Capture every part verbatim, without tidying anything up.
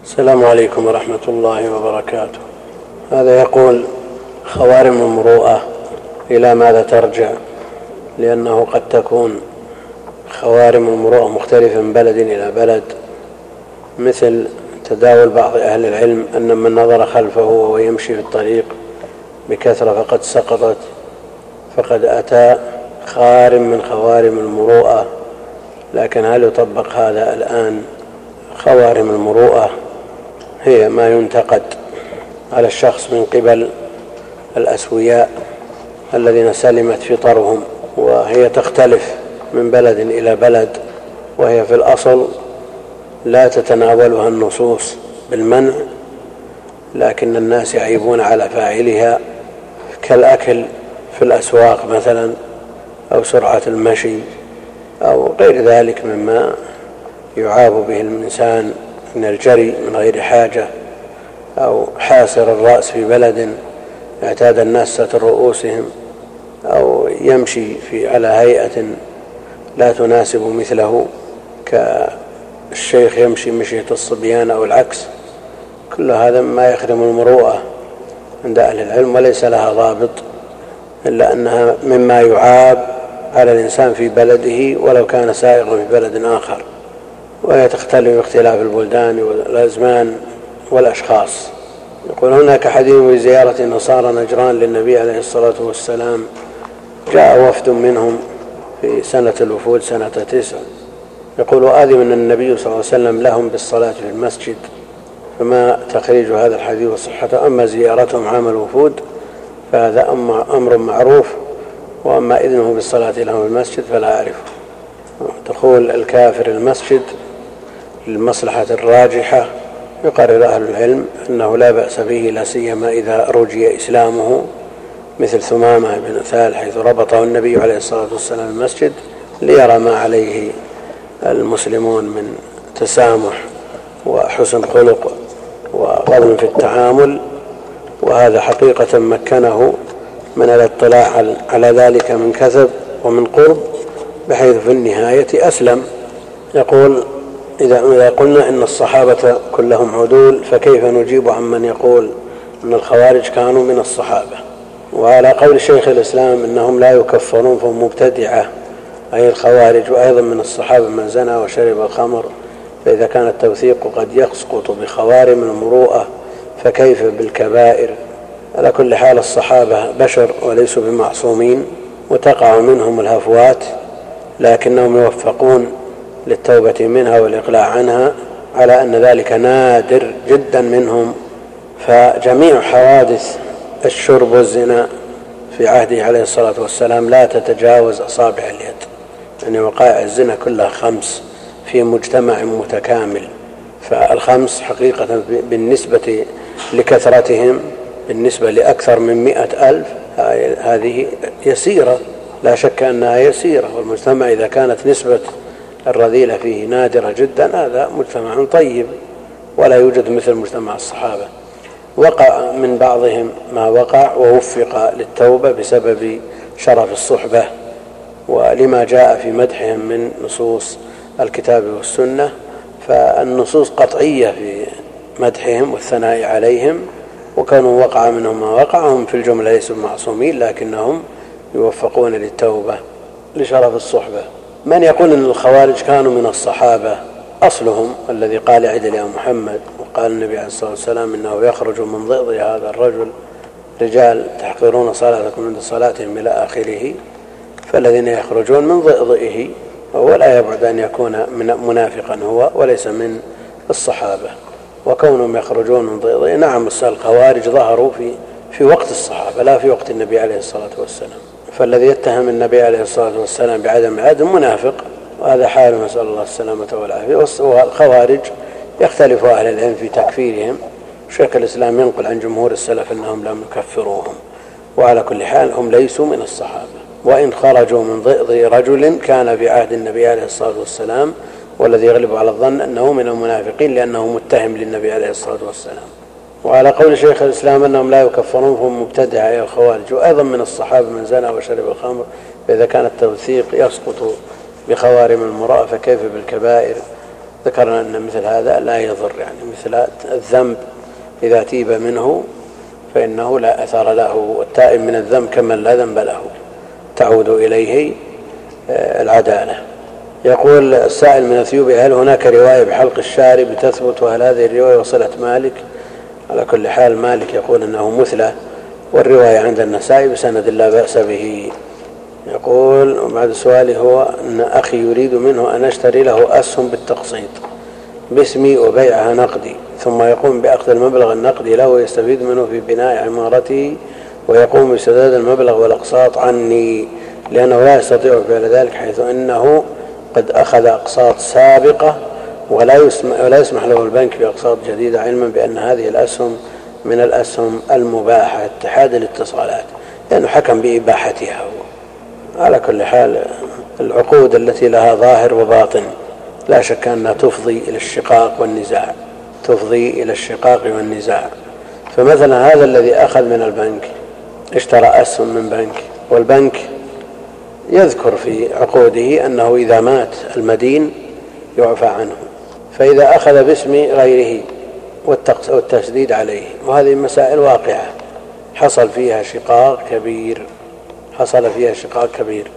السلام عليكم ورحمة الله وبركاته. هذا يقول: خوارم المروءة إلى ماذا ترجع؟ لأنه قد تكون خوارم المروءة مختلفة من بلد إلى بلد، مثل تداول بعض أهل العلم أن من نظر خلفه وهو يمشي في الطريق بكثرة فقد سقطت، فقد أتى خارم من خوارم المروءة. لكن هل يطبق هذا الآن؟ خوارم المروءة هي ما ينتقد على الشخص من قبل الأسوياء الذين سلمت فطرهم، وهي تختلف من بلد إلى بلد، وهي في الأصل لا تتناولها النصوص بالمنع، لكن الناس يعيبون على فاعلها، كالأكل في الأسواق مثلا، أو سرعة المشي، أو غير ذلك مما يعاب به الإنسان من الجري من غير حاجة، أو حاسر الرأس في بلد اعتاد الناس ستر رؤوسهم، أو يمشي في على هيئة لا تناسب مثله، كالشيخ يمشي مشية الصبيان أو العكس. كل هذا ما يخدم المروءة عند أهل العلم، وليس لها ضابط، إلا أنها مما يعاب على الإنسان في بلده ولو كان سائغا في بلد آخر، وهي تختلف باختلاف البلدان والأزمان والأشخاص. يقول: هناك حديث بزيارة نصارى نجران للنبي عليه الصلاة والسلام، جاء وفد منهم في سنة الوفود سنة تسع، يقول: آذن النبي صلى الله عليه وسلم لهم بالصلاة في المسجد، فما تخريج هذا الحديث وصحته؟ أما زيارتهم عام الوفود فهذا أمر معروف، وأما إذنه بالصلاة لهم في المسجد فلا أعرفه. دخول الكافر المسجد للمصلحة الراجحة يقرر أهل العلم أنه لا بأس به، لا سيما إذا رجي إسلامه، مثل ثمامة بن ثال حيث ربطه النبي عليه الصلاة والسلام المسجد ليرى ما عليه المسلمون من تسامح وحسن خلق وغض في التعامل، وهذا حقيقة مكنه من الاطلاع على ذلك من كثب ومن قرب، بحيث في النهاية أسلم. يقول: إذا قلنا إن الصحابة كلهم عدول، فكيف نجيب عمن يقول أن الخوارج كانوا من الصحابة؟ وعلى قول شيخ الإسلام إنهم لا يكفرون فهم مبتدعة، أي الخوارج، وأيضا من الصحابة من زنى وشرب الخمر، فإذا كان التوثيق قد يسقط بخوارم المروءة فكيف بالكبائر؟ على كل حال الصحابة بشر وليسوا بمعصومين، وتقع منهم الهفوات، لكنهم يوفقون للتوبة منها والإقلاع عنها، على أن ذلك نادر جدا منهم. فجميع حوادث الشرب والزنا في عهده عليه الصلاة والسلام لا تتجاوز أصابع اليد، يعني وقائع الزنا كلها خمس في مجتمع متكامل، فالخمس حقيقة بالنسبة لكثرتهم، بالنسبة لأكثر من مئة ألف، هذه يسيرة، لا شك أنها يسيرة. والمجتمع إذا كانت نسبة الرذيلة فيه نادرة جدا هذا مجتمع طيب، ولا يوجد مثل مجتمع الصحابة. وقع من بعضهم ما وقع ووفق للتوبة بسبب شرف الصحبة ولما جاء في مدحهم من نصوص الكتاب والسنة، فالنصوص قطعية في مدحهم والثناء عليهم، وكانوا وقع منهم ما وقع، هم في الجملة ليسوا معصومين لكنهم يوفقون للتوبة لشرف الصحبة. من يقول أن الخوارج كانوا من الصحابة، أصلهم الذي قال: عدل يا محمد، وقال النبي عليه الصلاة والسلام إنه يخرج من ضئض هذا الرجل رجال تحقرون صلاتكم عند صلاتهم إلى آخره، فالذين يخرجون من ضئضئه، ولا يبعد أن يكون من منافقا هو وليس من الصحابة. وكونهم يخرجون من ضئضئه، نعم الخوارج ظهروا في في وقت الصحابة لا في وقت النبي عليه الصلاة والسلام، فالذي يتهم النبي عليه الصلاة والسلام بعدم عدم منافق، وهذا حال نسأل الله السلامة والعافية. والخوارج يختلف أهل العلم في تكفيرهم، شيخ الإسلام ينقل عن جمهور السلف أنهم لم يكفروهم، وعلى كل حال هم ليسوا من الصحابة، وإن خرجوا من ضئض رجل كان في عهد النبي عليه الصلاة والسلام، والذي يغلب على الظن أنه من المنافقين لأنه متهم للنبي عليه الصلاة والسلام. وعلى قول شيخ الإسلام أنهم لا يكفرون فهم مبتدعة أي الخوارج، وأيضا من الصحابة من زنى وشرب الخمر، فإذا كان التوثيق يسقط بخوارم المروءة فكيف بالكبائر؟ ذكرنا أن مثل هذا لا يضر، يعني مثل الذنب إذا تيب منه فإنه لا أثر له، والتائب من الذنب كمن لا ذنب له تعود إليه العدالة. يقول السائل من اثيوبيا: هل هناك رواية بحلق الشارب تثبت، وهل هذه الرواية وصلت مالك؟ على كل حال مالك يقول أنه مثلى، والرواية عند النسائي بسند لا بأس به. يقول وبعد سؤالي هو أن أخي يريد منه أن أشتري له أسهم بالتقسيط باسمي وبيعها نقدي، ثم يقوم بأخذ المبلغ النقدي له ويستفيد منه في بناء عمارته، ويقوم بسداد المبلغ والأقساط عني، لأنه لا يستطيع فعل ذلك حيث أنه قد أخذ أقساط سابقة ولا يسمح, ولا يسمح له البنك بأقساط جديدة، علما بأن هذه الأسهم من الأسهم المباحة اتحاد الاتصالات، لأنه حكم بإباحتها. على كل حال العقود التي لها ظاهر وباطن لا شك أنها تفضي إلى الشقاق والنزاع تفضي إلى الشقاق والنزاع. فمثلا هذا الذي أخذ من البنك اشترى أسهم من بنك، والبنك يذكر في عقوده أنه إذا مات المدين يعفى عنه، فإذا أخذ باسم غيره والتشديد عليه، وهذه مسائل واقعة حصل فيها شقاق كبير حصل فيها شقاق كبير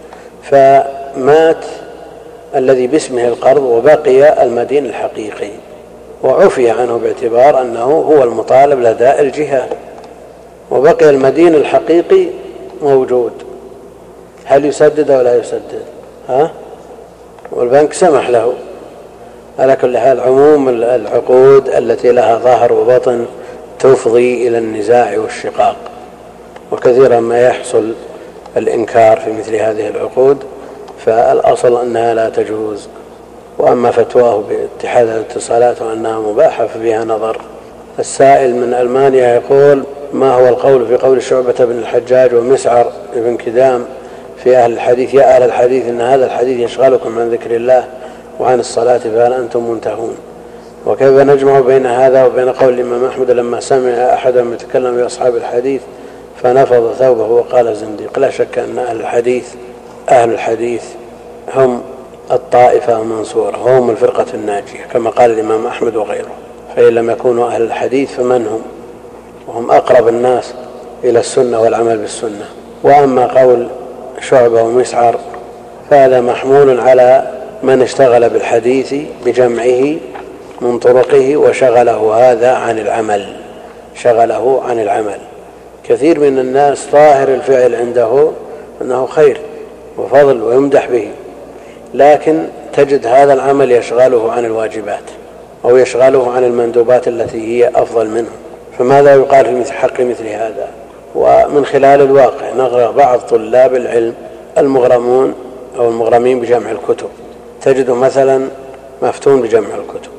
فمات الذي باسمه القرض وبقي المدين الحقيقي وعفي عنه باعتبار أنه هو المطالب لدى الجهة، وبقي المدين الحقيقي موجود، هل يسدد أو لا يسدد؟ ها؟ والبنك سمح له. على كل حال عموم العقود التي لها ظاهر وبطن تفضي إلى النزاع والشقاق، وكثيرا ما يحصل الإنكار في مثل هذه العقود، فالأصل أنها لا تجوز. وأما فتواه باتحاد الاتصالات وأنها مباحة ففيها نظر. السائل من ألمانيا يقول: ما هو القول في قول شعبة بن الحجاج ومسعر بن كدام في أهل الحديث: يا أهل الحديث إن هذا الحديث يشغلكم عن ذكر الله وعن الصلاة فهل أنتم منتهون؟ وكيف نجمع بين هذا وبين قول الإمام أحمد لما سمع أحدا يتكلم في أصحاب الحديث فنفض ثوبه وقال زنديق؟ لا شك أن أهل الحديث أهل الحديث هم الطائفة المنصورة وهم الفرقة الناجية كما قال الإمام أحمد وغيره، فإن لم يكونوا أهل الحديث فمن هم؟ وهم أقرب الناس إلى السنة والعمل بالسنة. وأما قول شعبة ومسعر فهذا محمول على من اشتغل بالحديث بجمعه من طرقه وشغله هذا عن العمل شغله عن العمل كثير من الناس ظاهر الفعل عنده أنه خير وفضل ويمدح به، لكن تجد هذا العمل يشغله عن الواجبات أو يشغله عن المندوبات التي هي أفضل منه، فماذا يقال في مثل حق مثل هذا؟ ومن خلال الواقع نرى بعض طلاب العلم المغرمون أو المغرمين بجمع الكتب، تجد مثلا مفتون بجمع الكتب،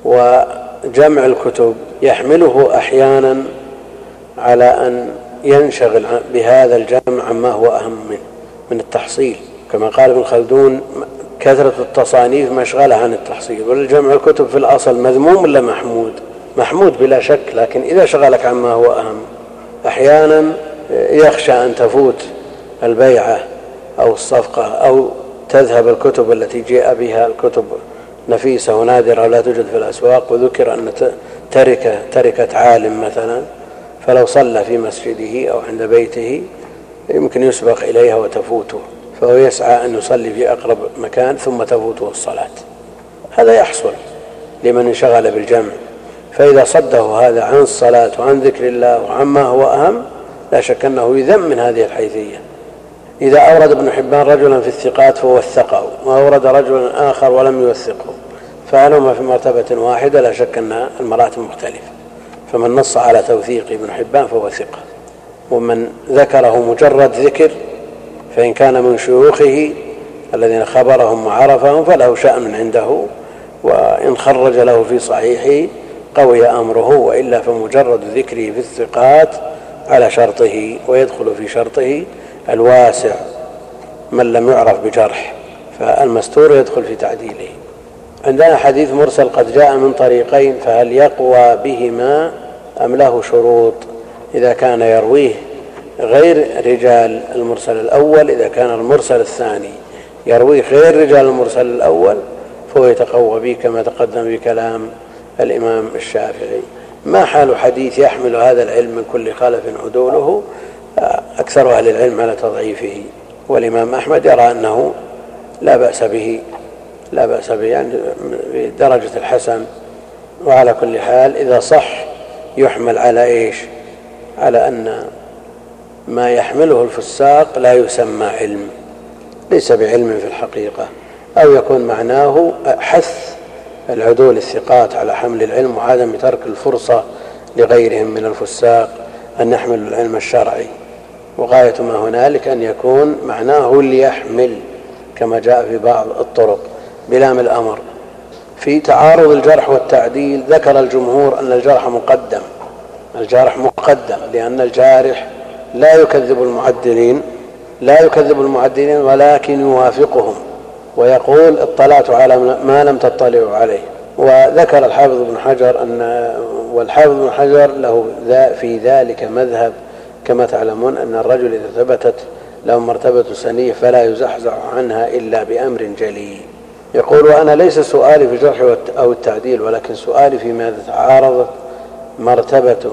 وجمع الكتب يحمله أحيانا على أن ينشغل بهذا الجمع عما هو أهم منه من التحصيل، كما قال ابن خلدون: كثرة التصانيف مشغلة عن التحصيل. والجمع الكتب في الأصل مذموم ولا محمود؟ محمود بلا شك، لكن إذا شغلك عما هو أهم أحيانا يخشى أن تفوت البيعة أو الصفقة أو تذهب الكتب التي جاء بها الكتب نفيسة ونادرة ولا توجد في الأسواق، وذكر أن تركة تركة عالم مثلا، فلو صلى في مسجده أو عند بيته يمكن يسبق إليها وتفوته، فهو يسعى أن يصلي في أقرب مكان ثم تفوته الصلاة. هذا يحصل لمن انشغل بالجمع، فإذا صده هذا عن الصلاة وعن ذكر الله وعما هو أهم لا شك أنه يذم من هذه الحيثية. إذا أورد ابن حبان رجلا في الثقات فوثقه وأورد رجلا آخر ولم يوثقه فهل هما في مرتبة واحدة؟ لا شك أن المراتب مختلفة، فمن نص على توثيق ابن حبان فهو ثقة، ومن ذكره مجرد ذكر فإن كان من شيوخه الذين خبرهم وعرفهم فله شأن عنده، وإن خرج له في صحيحه قوي أمره، وإلا فمجرد ذكره في الثقات على شرطه، ويدخل في شرطه الواسع من لم يعرف بجرح، فالمستور يدخل في تعديله. عندنا حديث مرسل قد جاء من طريقين فهل يقوى بهما أم له شروط؟ إذا كان يرويه غير رجال المرسل الأول، إذا كان المرسل الثاني يرويه غير رجال المرسل الأول فهو يتقوى به كما تقدم في كلام الإمام الشافعي. ما حال حديث يحمل هذا العلم من كل خلف عدوله؟ أكثر أهل العلم على تضعيفه، والإمام أحمد يرى أنه لا بأس به لا بأس به يعني بدرجة الحسن. وعلى كل حال إذا صح يحمل على إيش؟ على أن ما يحمله الفساق لا يسمى علم، ليس بعلم في الحقيقة، أو يكون معناه حث العدول الثقات على حمل العلم وعدم ترك الفرصة لغيرهم من الفساق أن يحملوا العلم الشرعي. وغاية ما هنالك أن يكون معناه ليحمل كما جاء في بعض الطرق بلام الأمر. في تعارض الجرح والتعديل ذكر الجمهور أن الجرح مقدم الجرح مقدم لأن الجارح لا يكذب المعدلين لا يكذب المعدلين ولكن يوافقهم ويقول اطلعت على ما لم تطلعوا عليه. وذكر الحافظ ابن حجر أن والحافظ ابن حجر له في ذلك مذهب كما تعلمون، أن الرجل إذا ثبتت له مرتبة سنية فلا يزحزح عنها إلا بأمر جلي. يقول وأنا ليس سؤالي في الجرح أو التعديل، ولكن سؤالي فيما تعارضت مرتبة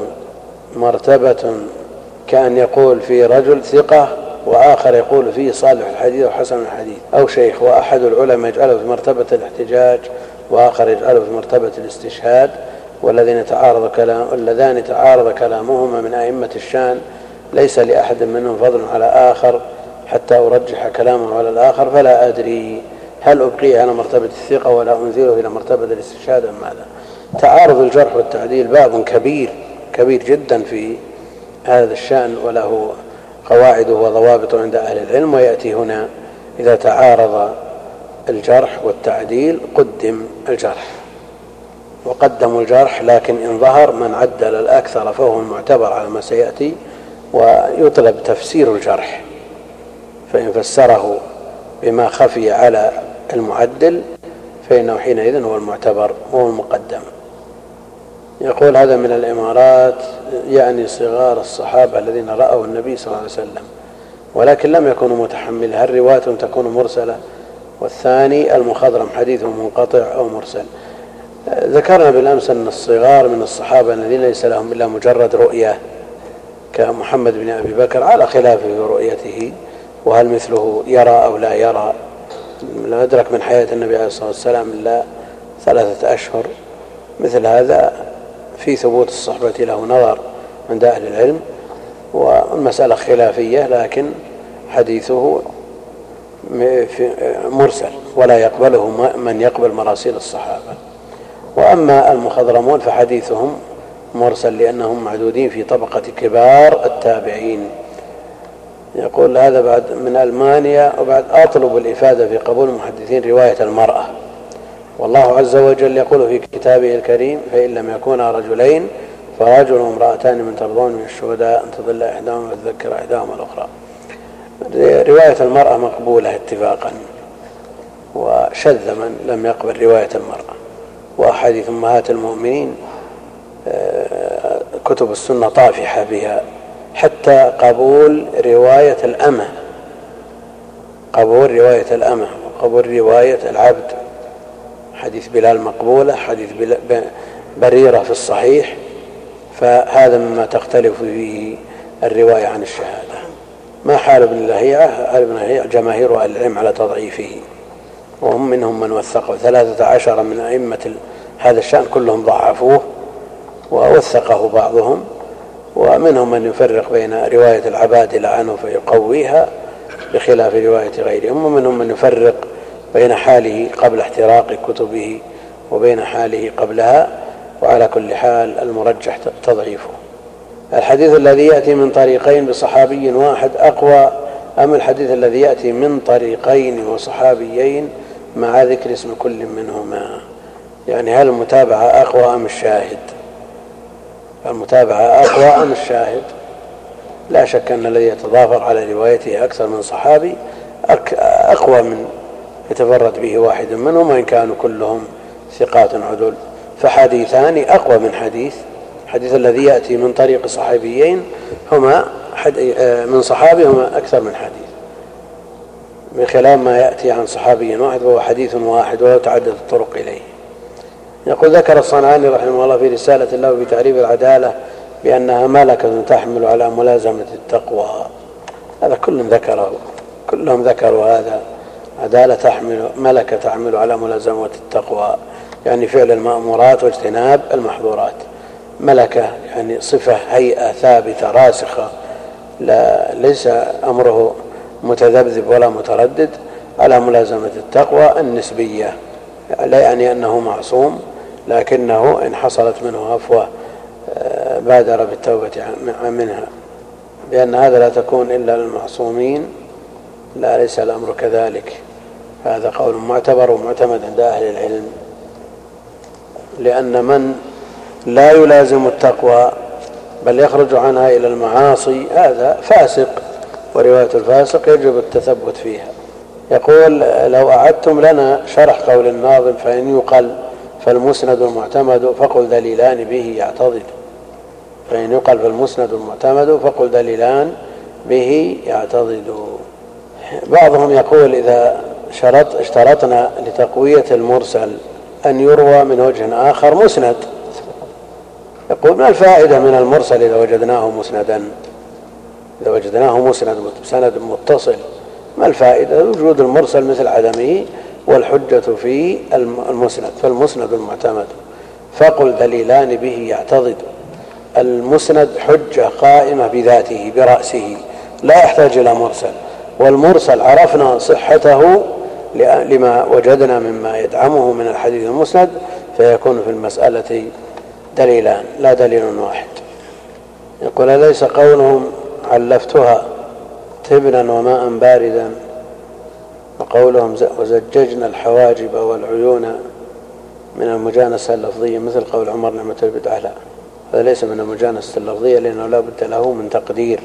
مرتبة كأن يقول في رجل ثقة وآخر يقول فيه صالح الحديث وحسن الحديث، أو شيخ وأحد العلماء يجعله في مرتبة الاحتجاج وآخر يجعله في مرتبة الاستشهاد، والذين تعارض كلام اللذان تعارض كلامهما من أئمة الشان ليس لأحد منهم فضل على آخر حتى أرجح كلامه على الآخر، فلا أدري هل أبقيه على مرتبة الثقة ولا أنزله إلى مرتبة الاستشهاد أم ماذا. تعارض الجرح والتعديل باب كبير كبير جدا في هذا الشأن، وله قواعده وضوابطه عند أهل العلم. ويأتي هنا إذا تعارض الجرح والتعديل قدم الجرح وقدموا الجرح، لكن إن ظهر من عدل الأكثر فهو المعتبر على ما سيأتي، ويطلب تفسير الجرح، فإن فسره بما خفي على المعدل فإنه حينئذ هو المعتبر وهو المقدم. يقول هذا من الإمارات يعني صغار الصحابة الذين رأوا النبي صلى الله عليه وسلم ولكن لم يكونوا متحملين، هل روايتهم تكون مرسلة؟ والثاني المخضرم حديثه منقطع أو مرسل. ذكرنا بالأمس أن الصغار من الصحابة الذين ليس لهم إلا مجرد رؤية كمحمد بن أبي بكر على خلافه في رؤيته، وهل مثله يرى أو لا يرى، لا أدرك من حياة النبي عليه الصلاة والسلام إلا ثلاثة أشهر، مثل هذا في ثبوت الصحبة له نظر عند أهل العلم، والمسألة خلافية، لكن حديثه مرسل ولا يقبله من يقبل مراسيل الصحابة. وأما المخضرمون فحديثهم مرسل لأنهم معدودين في طبقة كبار التابعين. يقول هذا بعد من ألمانيا، وبعد أطلب الإفادة في قبول المحدثين رواية المرأة، والله عز وجل يقول في كتابه الكريم فإن لم يكونا رجلين فرجل وامرأتان من ترضون من الشهداء أن تضل إحداهما وتذكر إحداهما الأخرى. رواية المرأة مقبولة اتفاقا، وشذ من لم يقبل رواية المرأة. وأحاديث أمهات المؤمنين كتب السنة طافحة بها، حتى قبول رواية الأمة قبول رواية الأمة وقبول رواية العبد. حديث بلال مقبولة، حديث بريرة في الصحيح، فهذا مما تختلف فيه الرواية عن الشهادة. ما حال ابن لهيعة؟ ابن لهيعة جماهير أهل العلم على تضعيفه، وهم منهم من وثقه، ثلاثة عشر من أئمة هذا الشأن كلهم ضعفوه ووثقه بعضهم، ومنهم من يفرق بين رواية العبادلة عنه فيقويها بخلاف رواية غيرهم، ومنهم من يفرق بين حاله قبل احتراق كتبه وبين حاله قبلها. وعلى كل حال المرجح تضعيفه. الحديث الذي يأتي من طريقين بصحابي واحد أقوى أم الحديث الذي يأتي من طريقين وصحابيين مع ذكر اسم كل منهما؟ يعني هل المتابعة أقوى أم الشاهد؟ المتابعة أقوى أم الشاهد؟ لا شك أن الذي يتضافر على روايته أكثر من صحابي أقوى من يتفرد به واحد منهم، وإن كانوا كلهم ثقات عدل، فحديثان أقوى من حديث. الحديث الذي يأتي من طريق صحابيين هما من صحابي هما أكثر من حديث. من خلال ما يأتي عن صحابي واحد وهو حديث واحد ولو تعددت الطرق إليه. يقول ذكر الصنعاني رحمه الله في رسالة له بتعريف العدالة بأنها ملكة تحمل على ملازمة التقوى. هذا كلهم ذكره كلهم ذكروا هذا، عدالة تحمل ملكة تحمل على ملازمة التقوى، يعني فعل المأمورات واجتناب المحظورات. ملكة يعني صفة هيئة ثابتة راسخة، لا ليس أمره متذبذب ولا متردد، على ملازمة التقوى النسبية، لا يعني أنه معصوم، لكنه إن حصلت منه عفوة بادر بالتوبة منها، لأن هذا لا تكون إلا للمعصومين، لا ليس الأمر كذلك. هذا قول معتبر ومعتمد عند أهل العلم، لأن من لا يلازم التقوى بل يخرج عنها إلى المعاصي هذا فاسق، ورواية الفاسق يجب التثبت فيها. يقول لو أعدتم لنا شرح قول الناظم فإن يقل فالمسند المعتمد فقل دليلان به يعتضد. فإن يقل فالمسند المعتمد فقل دليلان به يعتضد. بعضهم يقول إذا شرط اشترطنا لتقوية المرسل أن يروى من وجه آخر مسند، يقول ما الفائدة من المرسل إذا وجدناه مسندا، إذا وجدناه مسند سند متصل ما الفائدة؟ وجود المرسل مثل عدمه، والحجة في المسند فالمسند المعتمد فقل دليلان به يعتضد. المسند حجة قائمة بذاته برأسه لا يحتاج إلى مرسل، والمرسل عرفنا صحته لما وجدنا مما يدعمه من الحديث المسند، فيكون في المسألة دليلان لا دليل واحد. يقول أليس قولهم علفتها تبنا وماء باردا، وقولهم وزججنا الحواجب والعيون من المجانسة اللفظية مثل قول عمر نعمة البدعة، لا هذا ليس من المجانسة اللفظية، لأنه لا بد له من تقدير.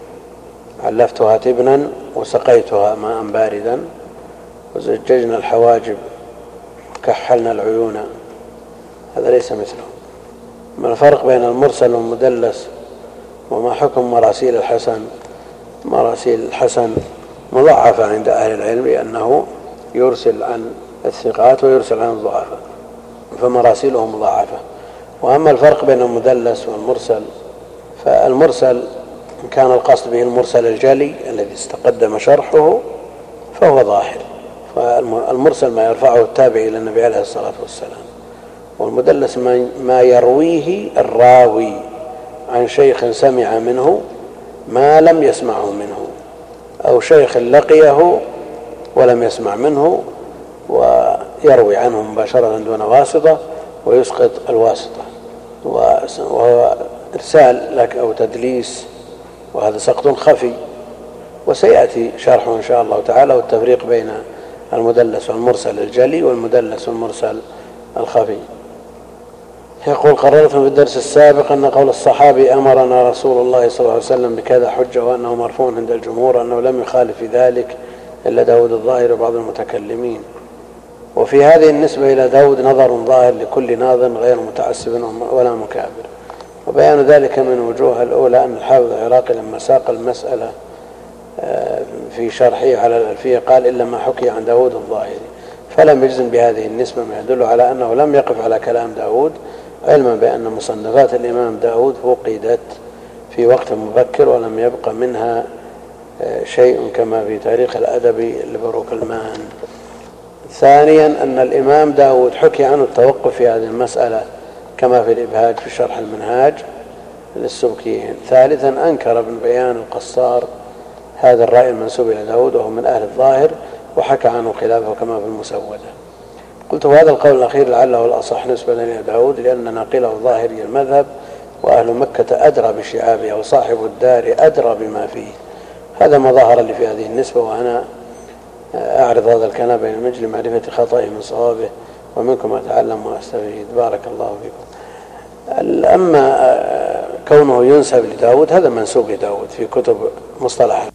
علفتها تبنا وسقيتها ماء باردا وزججنا الحواجب وكحلنا العيون، هذا ليس مثله. ما الفرق بين المرسل والمدلس، وما حكم مراسيل الحسن؟ مراسيل الحسن مضاعفة عند أهل العلم لأنه يرسل عن الثقات ويرسل عن الضعفاء، فمراسيله مضاعفة. وأما الفرق بين المدلس والمرسل، فالمرسل إن كان القصد به المرسل الجلي الذي استقدم شرحه فهو ظاهر، فالمرسل ما يرفعه التابع إلى النبي عليه الصلاة والسلام، والمدلس ما يرويه الراوي عن شيخ سمع منه ما لم يسمعه منه، أو شيخ لقيه ولم يسمع منه ويروي عنه مباشرة دون واسطة ويسقط الواسطة، وهو إرسال لك أو تدليس، وهذا سقط خفي، وسيأتي شرحه إن شاء الله تعالى، والتفريق بين المدلس والمرسل الجلي والمدلس والمرسل الخفي. يقول قررت في الدرس السابق أن قول الصحابي أمرنا رسول الله صلى الله عليه وسلم بكذا حجة، وأنه مرفوع عند الجمهور، أنه لم يخالف في ذلك إلا داود الظاهر وبعض المتكلمين. وفي هذه النسبة إلى داود نظر ظاهر لكل ناظر غير متعسب ولا مكابر، وبيان ذلك من وجوه الأولى أن الحافظ العراقي لما ساق المسألة في شرحه على الألفية قال إلا ما حكي عن داود الظاهري، فلم يجزم بهذه النسبة، ما يدل على أنه لم يقف على كلام داود، علما بأن مصنفات الإمام داود فقدت في وقت مبكر ولم يبق منها شيء كما في تاريخ الأدبي لبروك المان. ثانيا أن الإمام داود حكي عنه التوقف في هذه المسألة كما في الإبهاج في شرح المنهاج للسبكيين. ثالثا أنكر ابن بيان القصار هذا الرأي المنسوب إلى داود وهو من أهل الظاهر، وحكى عنه خلافه كما في المسودة. قلت وهذا القول الأخير لعله الأصح نسبة إلى داود، لأن ناقله ظاهري المذهب، وأهل مكة أدرى بشعابها، وصاحب الدار أدرى بما فيه. هذا ما ظهر لي في هذه النسبة، وأنا أعرض هذا الكلام بين المجلس لمعرفة خطئه من صوابه، ومنكم أتعلم وأستفيد. بارك الله فيكم. أما كونه ينسب لداود هذا منسوب لداود في كتب مصطلح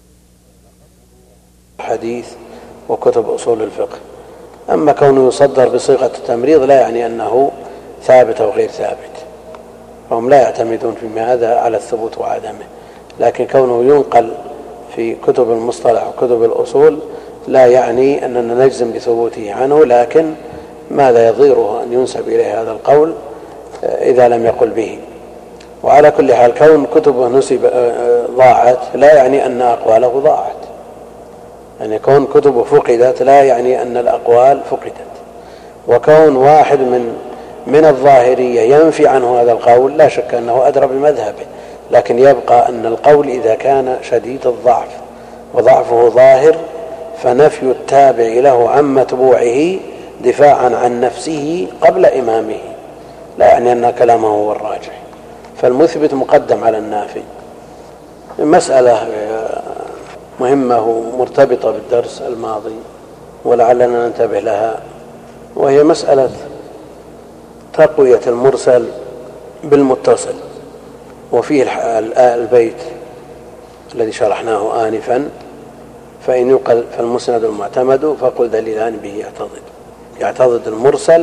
الحديث وكتب أصول الفقه. أما كونه يصدر بصيغة التمريض لا يعني أنه ثابت أو غير ثابت، فهم لا يعتمدون في هذا على الثبوت وعدمه، لكن كونه ينقل في كتب المصطلح وكتب الأصول لا يعني أننا نجزم بثبوته عنه، لكن ماذا يضيره أن ينسب إليه هذا القول إذا لم يقل به. وعلى كل حال كون كتبه نسب ضاعت لا يعني أن أقواله ضاعت، يعني كون كتبه فقدت لا يعني أن الأقوال فقدت. وكون واحد من من الظاهرية ينفي عنه هذا القول لا شك أنه أدرى بمذهبه، لكن يبقى أن القول إذا كان شديد الضعف وضعفه ظاهر فنفي التابع له عن متبوعه دفاعا عن نفسه قبل إمامه، لا يعني أن كلامه هو الراجح، فالمثبت مقدم على النافي. مسألة مهمة ومرتبطة بالدرس الماضي ولعلنا ننتبه لها، وهي مسألة تقوية المرسل بالمتصل. وفيه البيت الذي شرحناه آنفا: فإن يقل فالمسند المعتمد فقل دليلان به يعتضد. يعتضد المرسل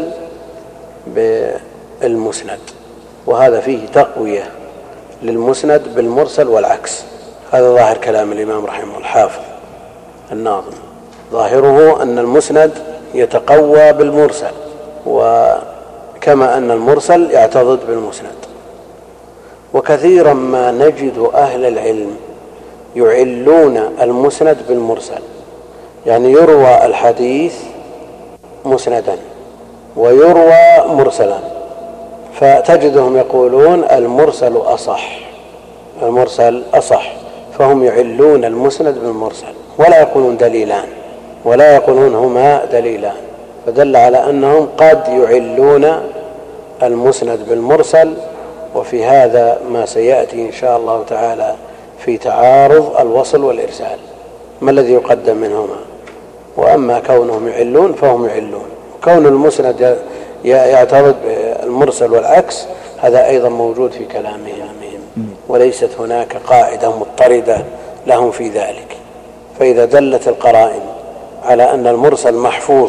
بالمسند، وهذا فيه تقوية للمسند بالمرسل والعكس. هذا ظاهر كلام الإمام رحمه الحافظ الناظم، ظاهره أن المسند يتقوى بالمرسل، وكما أن المرسل يعتضد بالمسند. وكثيرا ما نجد أهل العلم يعلون المسند بالمرسل، يعني يروى الحديث مسندا ويروى مرسلا، فتجدهم يقولون المرسل أصح، المرسل أصح، فهم يعلون المسند بالمرسل ولا يقولون دليلان، ولا يقولون هما دليلان، فدل على أنهم قد يعلون المسند بالمرسل. وفي هذا ما سيأتي إن شاء الله تعالى في تعارض الوصل والإرسال، ما الذي يقدم منهما. وأما كونهم يعلون فهم يعلون، كون المسند يعترض المرسل والعكس هذا أيضا موجود في كلامهم، وليست هناك قاعدة مضطردة لهم في ذلك. فإذا دلت القرائن على أن المرسل محفوظ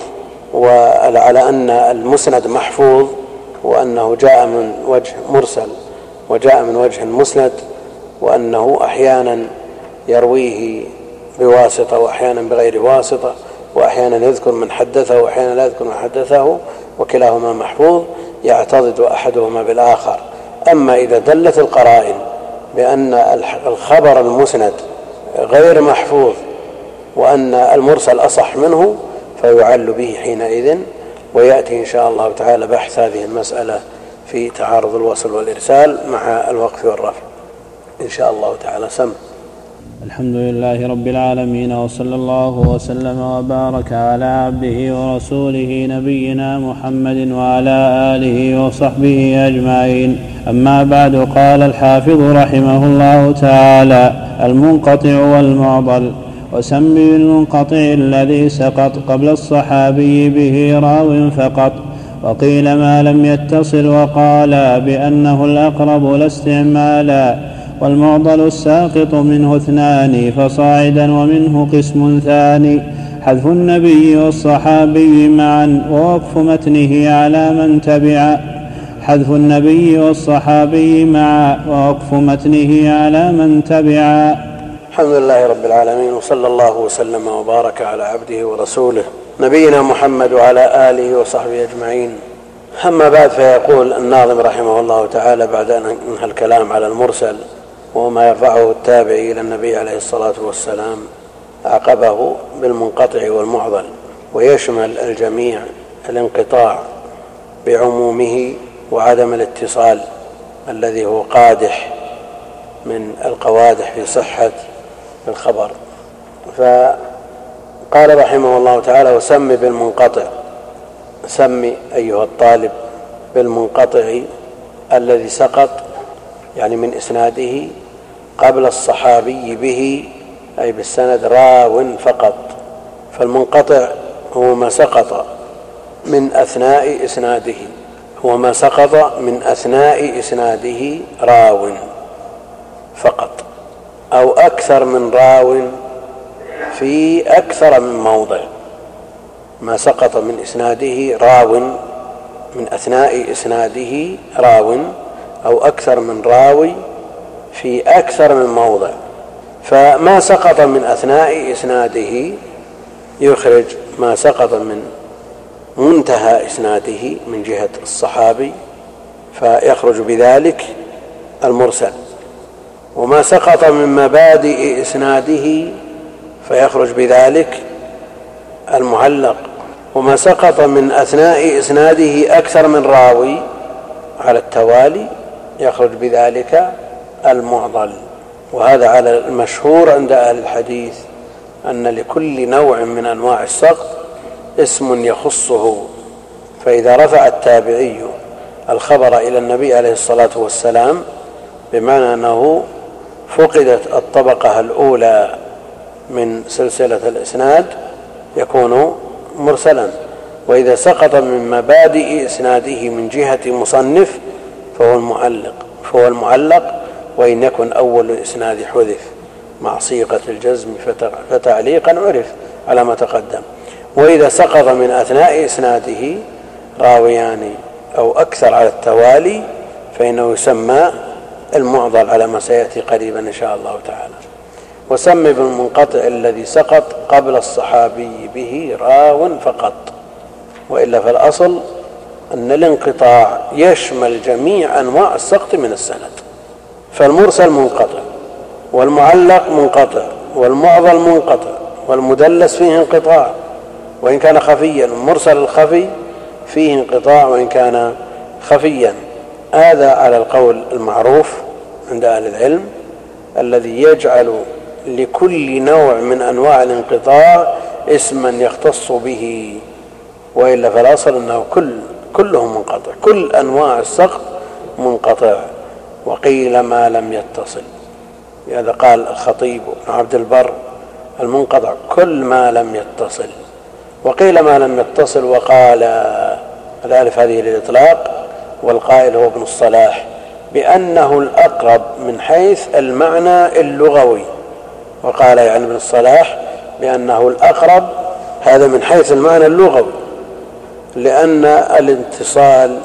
وعلى أن المسند محفوظ وأنه جاء من وجه مرسل وجاء من وجه مسند، وأنه أحيانا يرويه بواسطة وأحيانا بغير واسطة، وأحيانا يذكر من حدثه وأحيانا لا يذكر من حدثه، وكلاهما محفوظ، يعتضد أحدهما بالآخر. أما إذا دلت القرائن بأن الخبر المسند غير محفوظ وأن المرسل أصح منه فيعل به حينئذ. ويأتي إن شاء الله تعالى بحث هذه المسألة في تعارض الوصل والإرسال مع الوقف والرفع إن شاء الله تعالى. سم. الحمد لله رب العالمين، وصلى الله وسلم وبارك على عبده ورسوله نبينا محمد وعلى آله وصحبه أجمعين. أما بعد، قال الحافظ رحمه الله تعالى: المنقطع والمعضل. وسم بالمنقطع الذي سقط قبل الصحابي به راو فقط، وقيل ما لم يتصل، وقال بأنه الأقرب لا استعمالا. والمعضل الساقط منه اثنان فصاعدا، ومنه قسم ثاني: حذف النبي والصحابي معا ووقف متنه على من تبع. حذف النبي والصحابي معا ووقف متنه على من تبع. الحمد لله رب العالمين، وصلى الله وسلم وبارك على عبده ورسوله نبينا محمد وعلى آله وصحبه أجمعين. أما بعد، فيقول الناظم رحمه الله تعالى بعد أن انهى الكلام على المرسل وما يرفعه التابع إلى النبي عليه الصلاة والسلام، عقبه بالمنقطع والمعضل، ويشمل الجميع الانقطاع بعمومه وعدم الاتصال الذي هو قادح من القوادح في صحة الخبر. فقال رحمه الله تعالى: وسم بالمنقطع. سم أيها الطالب بالمنقطع الذي سقط، يعني من إسناده قبل الصحابي به، أي بالسند راو فقط. فالمنقطع هو ما سقط من أثناء إسناده هو ما سقط من أثناء إسناده راو فقط، أو أكثر من راو في أكثر من موضع. ما سقط من إسناده راو من أثناء إسناده راو أو أكثر من راوي في أكثر من موضع. فما سقط من أثناء إسناده يخرج ما سقط من منتهى إسناده من جهة الصحابي فيخرج بذلك المرسل، وما سقط من مبادئ إسناده فيخرج بذلك المعلق، وما سقط من أثناء إسناده أكثر من راوي على التوالي يخرج بذلك المعضل. وهذا على المشهور عند أهل الحديث أن لكل نوع من أنواع السقط اسم يخصه، فإذا رفع التابعي الخبر إلى النبي عليه الصلاة والسلام بمعنى أنه فقدت الطبقة الأولى من سلسلة الإسناد يكون مرسلا، وإذا سقط من مبادئ إسناده من جهة مصنف فهو المعلق فهو المعلق وإن يكن أول الإسناد حذف مع صيغة الجزم فتعليقا عرف على ما تقدم. وإذا سقط من أثناء إسناده راويان أو أكثر على التوالي فإنه يسمى المعضل على ما سيأتي قريبا إن شاء الله تعالى. وسمي بالمنقطع الذي سقط قبل الصحابي به راو فقط، وإلا فالأصل أن الانقطاع يشمل جميع أنواع السقط من السند، فالمرسل منقطع والمعلق منقطع والمعضل منقطع والمدلس فيه انقطاع وإن كان خفيا، المرسل الخفي فيه انقطاع وإن كان خفيا. هذا على القول المعروف عند أهل العلم الذي يجعل لكل نوع من أنواع الانقطاع اسما يختص به، وإلا فالأصل أنه كل كلهم منقطع، كل أنواع السقط منقطع. وقيل ما لم يتصل، هذا قال الخطيب بن عبد البر المنقطع كل ما لم يتصل. وقيل ما لم يتصل، وقال الألف هذه للإطلاق والقائل هو ابن الصلاح بأنه الأقرب من حيث المعنى اللغوي، وقال يعني ابن الصلاح بأنه الأقرب هذا من حيث المعنى اللغوي، لأن الاتصال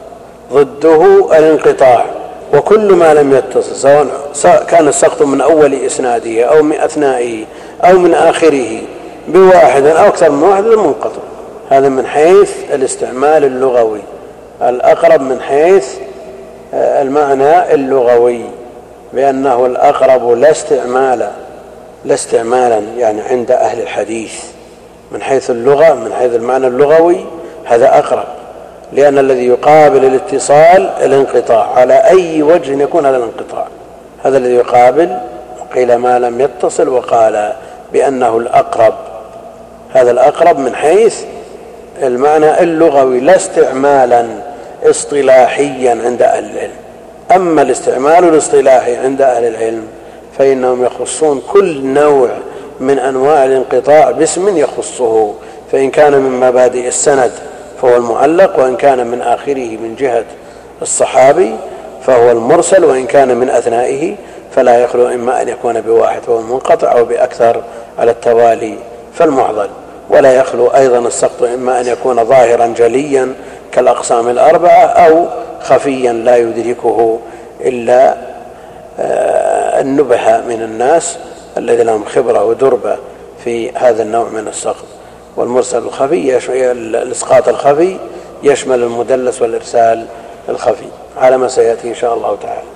ضده الانقطاع، وكل ما لم يتصل سواء كان السقط من أول إسناده أو من أثنائه أو من آخره بواحد أو أكثر من واحد منقطع. هذا من حيث الاستعمال اللغوي، الأقرب من حيث المعنى اللغوي، بأنه الأقرب لا استعمالا لا استعمالا يعني عند أهل الحديث من حيث اللغة، من حيث المعنى اللغوي هذا أقرب، لأن الذي يقابل الاتصال الانقطاع على أي وجه يكون هذا الانقطاع، هذا الذي يقابل. قيل ما لم يتصل، وقال بأنه الأقرب، هذا الأقرب من حيث المعنى اللغوي لا استعمالا اصطلاحيا عند أهل العلم. أما الاستعمال الاصطلاحي عند أهل العلم فإنهم يخصون كل نوع من أنواع الانقطاع باسم يخصه، فإن كان من مبادئ السند فهو المعلق، وإن كان من آخره من جهة الصحابي فهو المرسل، وإن كان من أثنائه فلا يخلو إما أن يكون بواحد فهو المنقطع أو بأكثر على التوالي فالمعضل. ولا يخلو أيضا السقط إما أن يكون ظاهرا جليا كالأقسام الأربعة أو خفيا لا يدركه إلا النبهة من الناس الذي لهم خبرة ودربة في هذا النوع من السقط. والمرسل الخفي الإسقاط الخفي يشمل المدلس والإرسال الخفي على ما سيأتي إن شاء الله تعالى.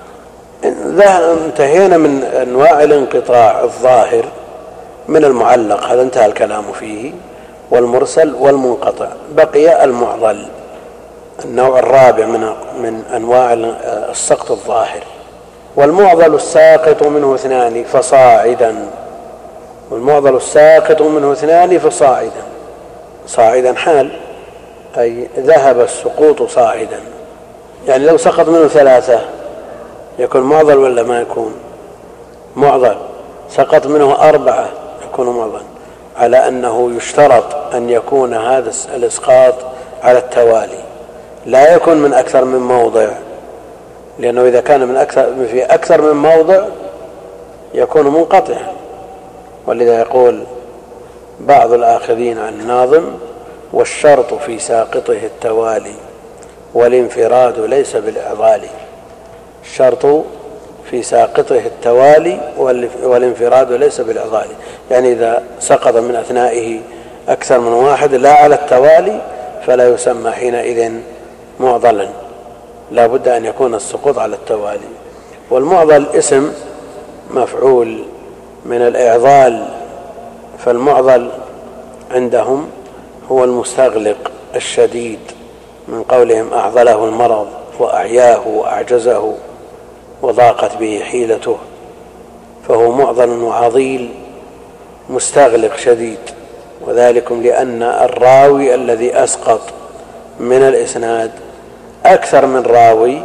انتهينا من أنواع الانقطاع الظاهر من المعلق، هذا انتهى الكلام فيه، والمرسل والمنقطع. بقي المعضل النوع الرابع من من أنواع السقط الظاهر. والمعضل الساقط منه اثنان فصاعدا، والمعضل الساقط منه اثنان فصاعدا، صاعدا حال أي ذهب السقوط صاعدا، يعني لو سقط منه ثلاثة يكون معضل ولا ما يكون معضل؟ سقط منه أربعة يكون معضل، على أنه يشترط أن يكون هذا الإسقاط على التوالي، لا يكون من أكثر من موضع، لأنه إذا كان من أكثر في أكثر من موضع يكون منقطعا. ولذا يقول بعض الآخذين عن الناظم: والشرط في ساقطه التوالي والانفراد ليس بالإعضال. الشرط في ساقطه التوالي والانفراد ليس بالإعضال، يعني إذا سقط من أثنائه أكثر من واحد لا على التوالي فلا يسمى حينئذ معضلا، لا بد أن يكون السقوط على التوالي. والمعضل اسم مفعول من الإعضال، فالمعضل عندهم هو المستغلق الشديد، من قولهم أعضله المرض وأعياه وأعجزه وضاقت به حيلته، فهو معضل وعضيل مستغلق شديد. وذلكم لأن الراوي الذي أسقط من الإسناد أكثر من راوي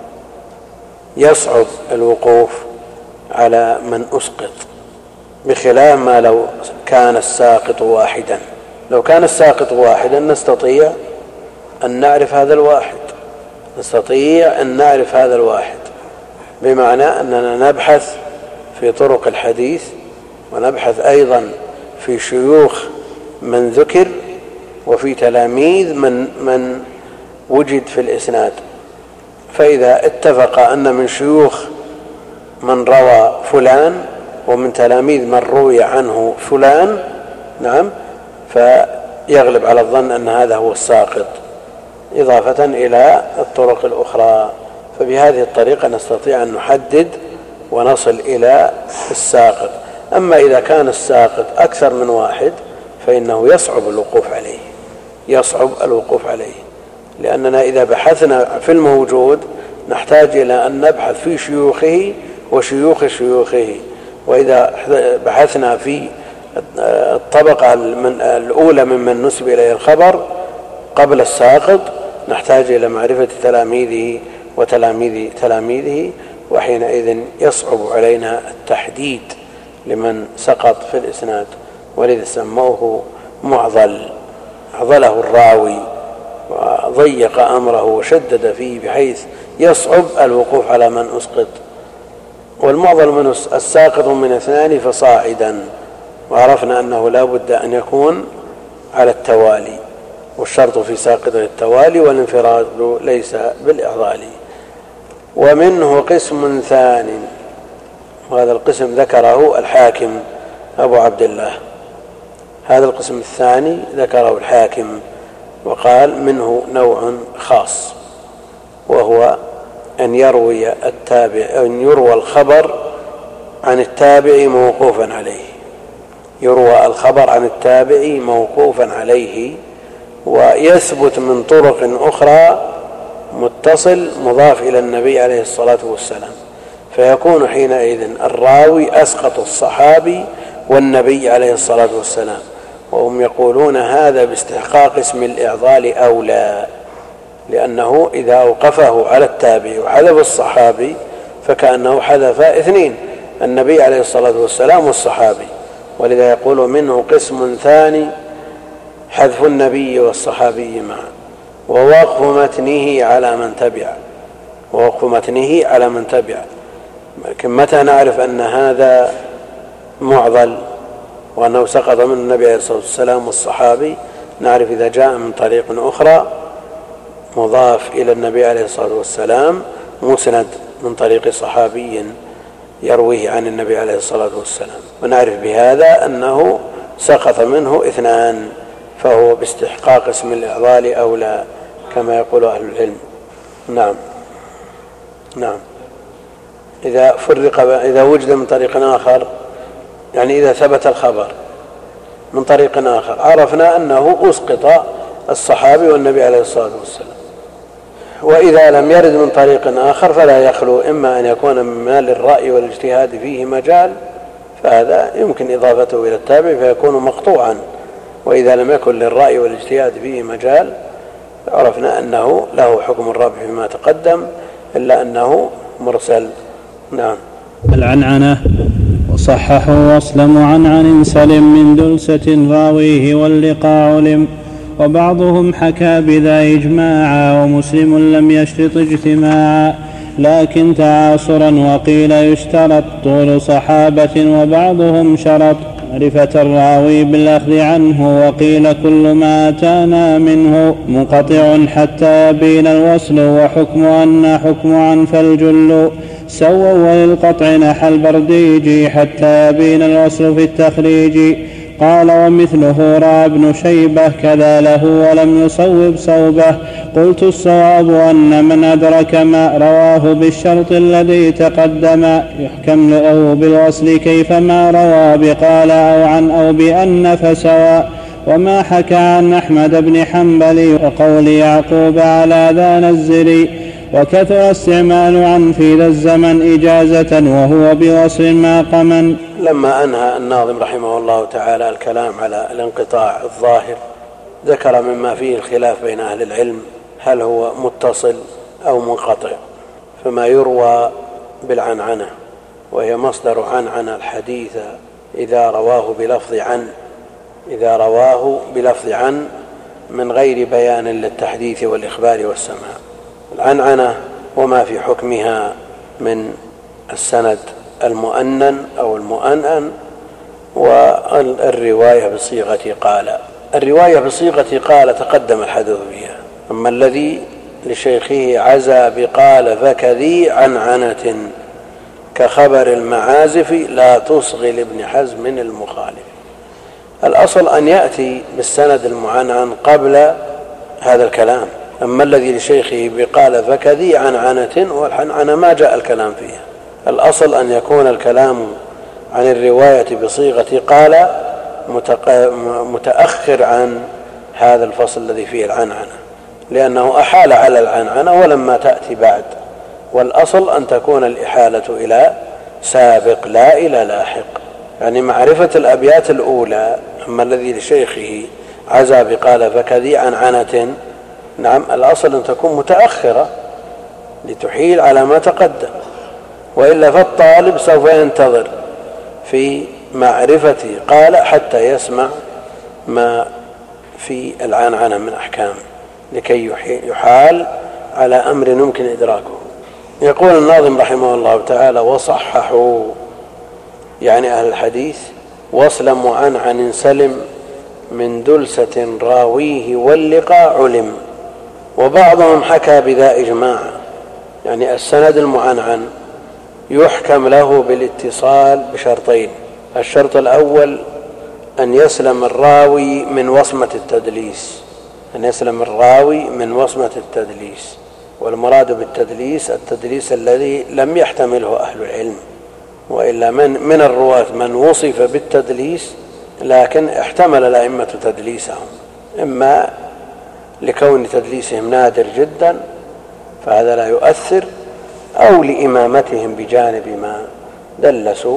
يصعب الوقوف على من أسقط، بخلاف ما لو كان الساقط واحدا. لو كان الساقط واحدا نستطيع أن نعرف هذا الواحد نستطيع أن نعرف هذا الواحد بمعنى أننا نبحث في طرق الحديث ونبحث أيضا في شيوخ من ذكر وفي تلاميذ من, من وجد في الإسناد. فإذا اتفق أن من شيوخ من روى فلان ومن تلاميذ من روي عنه فلان، نعم، فيغلب على الظن أن هذا هو الساقط، إضافة إلى الطرق الأخرى. فبهذه الطريقة نستطيع أن نحدد ونصل إلى الساقط. أما إذا كان الساقط أكثر من واحد فإنه يصعب الوقوف عليه يصعب الوقوف عليه لأننا إذا بحثنا في الموجود نحتاج إلى أن نبحث في شيوخه وشيوخ شيوخه، وإذا بحثنا في الطبقة الأولى ممن نسب إليه الخبر قبل الساقط نحتاج إلى معرفة تلاميذه وتلاميذ تلاميذه، وحينئذ يصعب علينا التحديد لمن سقط في الإسناد، ولذا سموه معضل. عضله الراوي وضيق أمره وشدد فيه بحيث يصعب الوقوف على من أسقط. والمعضل من الساقط من اثنان فصاعدا، وعرفنا أنه لا بد أن يكون على التوالي، والشرط في ساقط التوالي والانفراد ليس بالإعضال. ومنه قسم ثاني، وهذا القسم ذكره الحاكم أبو عبد الله. هذا القسم الثاني ذكره الحاكم وقال منه نوع خاص، وهو أن يروي التابع أن يروى الخبر عن التابع موقوفا عليه يروى الخبر عن التابع موقوفا عليه ويثبت من طرق أخرى متصل مضاف إلى النبي عليه الصلاة والسلام، فيكون حينئذ الراوي أسقط الصحابي والنبي عليه الصلاة والسلام. وهم يقولون هذا باستحقاق اسم الإعضال أولى، لأنه إذا أوقفه على التابع وحذف الصحابي فكأنه حذف اثنين، النبي عليه الصلاة والسلام والصحابي. ولذا يقول منه قسم ثاني حذف النبي والصحابي معا، ووقف متنه على من تبع ووقف متنه على من تبع. لكن متى نعرف أن هذا معضل وأنه سقط من النبي عليه الصلاة والسلام والصحابي؟ نعرف إذا جاء من طريق أخرى مضاف إلى النبي عليه الصلاة والسلام مسند من طريق صحابي يرويه عن النبي عليه الصلاة والسلام، ونعرف بهذا أنه سقط منه اثنان، فهو باستحقاق اسم الإعضال أولى كما يقول أهل العلم. نعم نعم إذا فرق إذا وجد من طريق آخر، يعني إذا ثبت الخبر من طريق آخر عرفنا أنه أسقط الصحابي والنبي عليه الصلاة والسلام. وإذا لم يرد من طريق آخر فلا يخلو إما أن يكون مما للرأي والاجتهاد فيه مجال، فهذا يمكن إضافته إلى التابع فيكون مقطوعا، وإذا لم يكن للرأي والاجتهاد فيه مجال عرفنا أنه له حكم الرفع فيما تقدم إلا أنه مرسل. نعم. العنعنة وصححوا واسلم عن عن سلم من دلسة راويه واللقاء علم، وبعضهم حكى بذا إجماعا، ومسلم لم يشترط اجتماعا لكن تعاصرا، وقيل يشترط طول صحابة وبعضهم شرط معرفة الراوي بالأخذ عنه، وقيل كل ما أتانا منه منقطع حتى يبين الوصل، وحكم أن حكم عن فالجل سووا وللقطع نحى البرديجي حتى يبين الوصل في التخريج. قال ومثله رأى ابن شيبة كذا له ولم يصوب صوبه. قلت الصواب أن من أدرك ما رواه بالشرط الذي تقدم يحكم له بالوصل كيفما روى بقال أو عن أو بأن فسواء. وما حكى عن أحمد بن حنبل وقول يعقوب على ذا نزري. وكثر استعمال عن في ذا الزمن إجازة وهو بوصل ما قمن. لما أنهى الناظم رحمه الله تعالى الكلام على الانقطاع الظاهر ذكر مما فيه الخلاف بين أهل العلم هل هو متصل أو منقطع. فما يروى بالعنعنة وهي مصدر عنعنة الحديث إذا رواه بلفظ عن إذا رواه بلفظ عن من غير بيان للتحديث والإخبار والسماع. العنعنة وما في حكمها من السند المؤنن أو المؤنن والرواية بصيغة قال. الرواية بصيغة قال تقدم الحديث بها. أما الذي لشيخه عزى بقال فكذي عنعنة كخبر المعازف لا تصغي لابن حزم المخالف. الأصل أن يأتي بالسند المعنعن قبل هذا الكلام. أما الذي لشيخه بقال فكذي عنعنة والعنعنة ما جاء الكلام فيها. الأصل أن يكون الكلام عن الرواية بصيغة قال متأخر عن هذا الفصل الذي فيه العنعنة لأنه أحال على العنعنة ولما تأتي بعد. والأصل أن تكون الإحالة إلى سابق لا إلى لاحق، يعني معرفة الأبيات الأولى. أما الذي لشيخه عزى بقال فكذي عنعنة، نعم الأصل أن تكون متأخرة لتحيل على ما تقدم، وإلا فالطالب سوف ينتظر في معرفة قال حتى يسمع ما في العنعنة من أحكام لكي يحال على أمر يمكن إدراكه. يقول الناظم رحمه الله تعالى وصححوا يعني أهل الحديث وصل معنعن سلم من دلسة راويه واللقاء علم. وبعضهم حكى بذا إجماع، يعني السند المعنعن يحكم له بالاتصال بشرطين. الشرط الأول أن يسلم الراوي من وصمة التدليس، أن يسلم الراوي من وصمة التدليس. والمراد بالتدليس التدليس الذي لم يحتمله أهل العلم، وإلا من, من الرواة من وصف بالتدليس لكن احتمل الأئمة تدليسهم، إما لكون تدليسهم نادر جدا فهذا لا يؤثر، أو لإمامتهم بجانب ما دلسوا،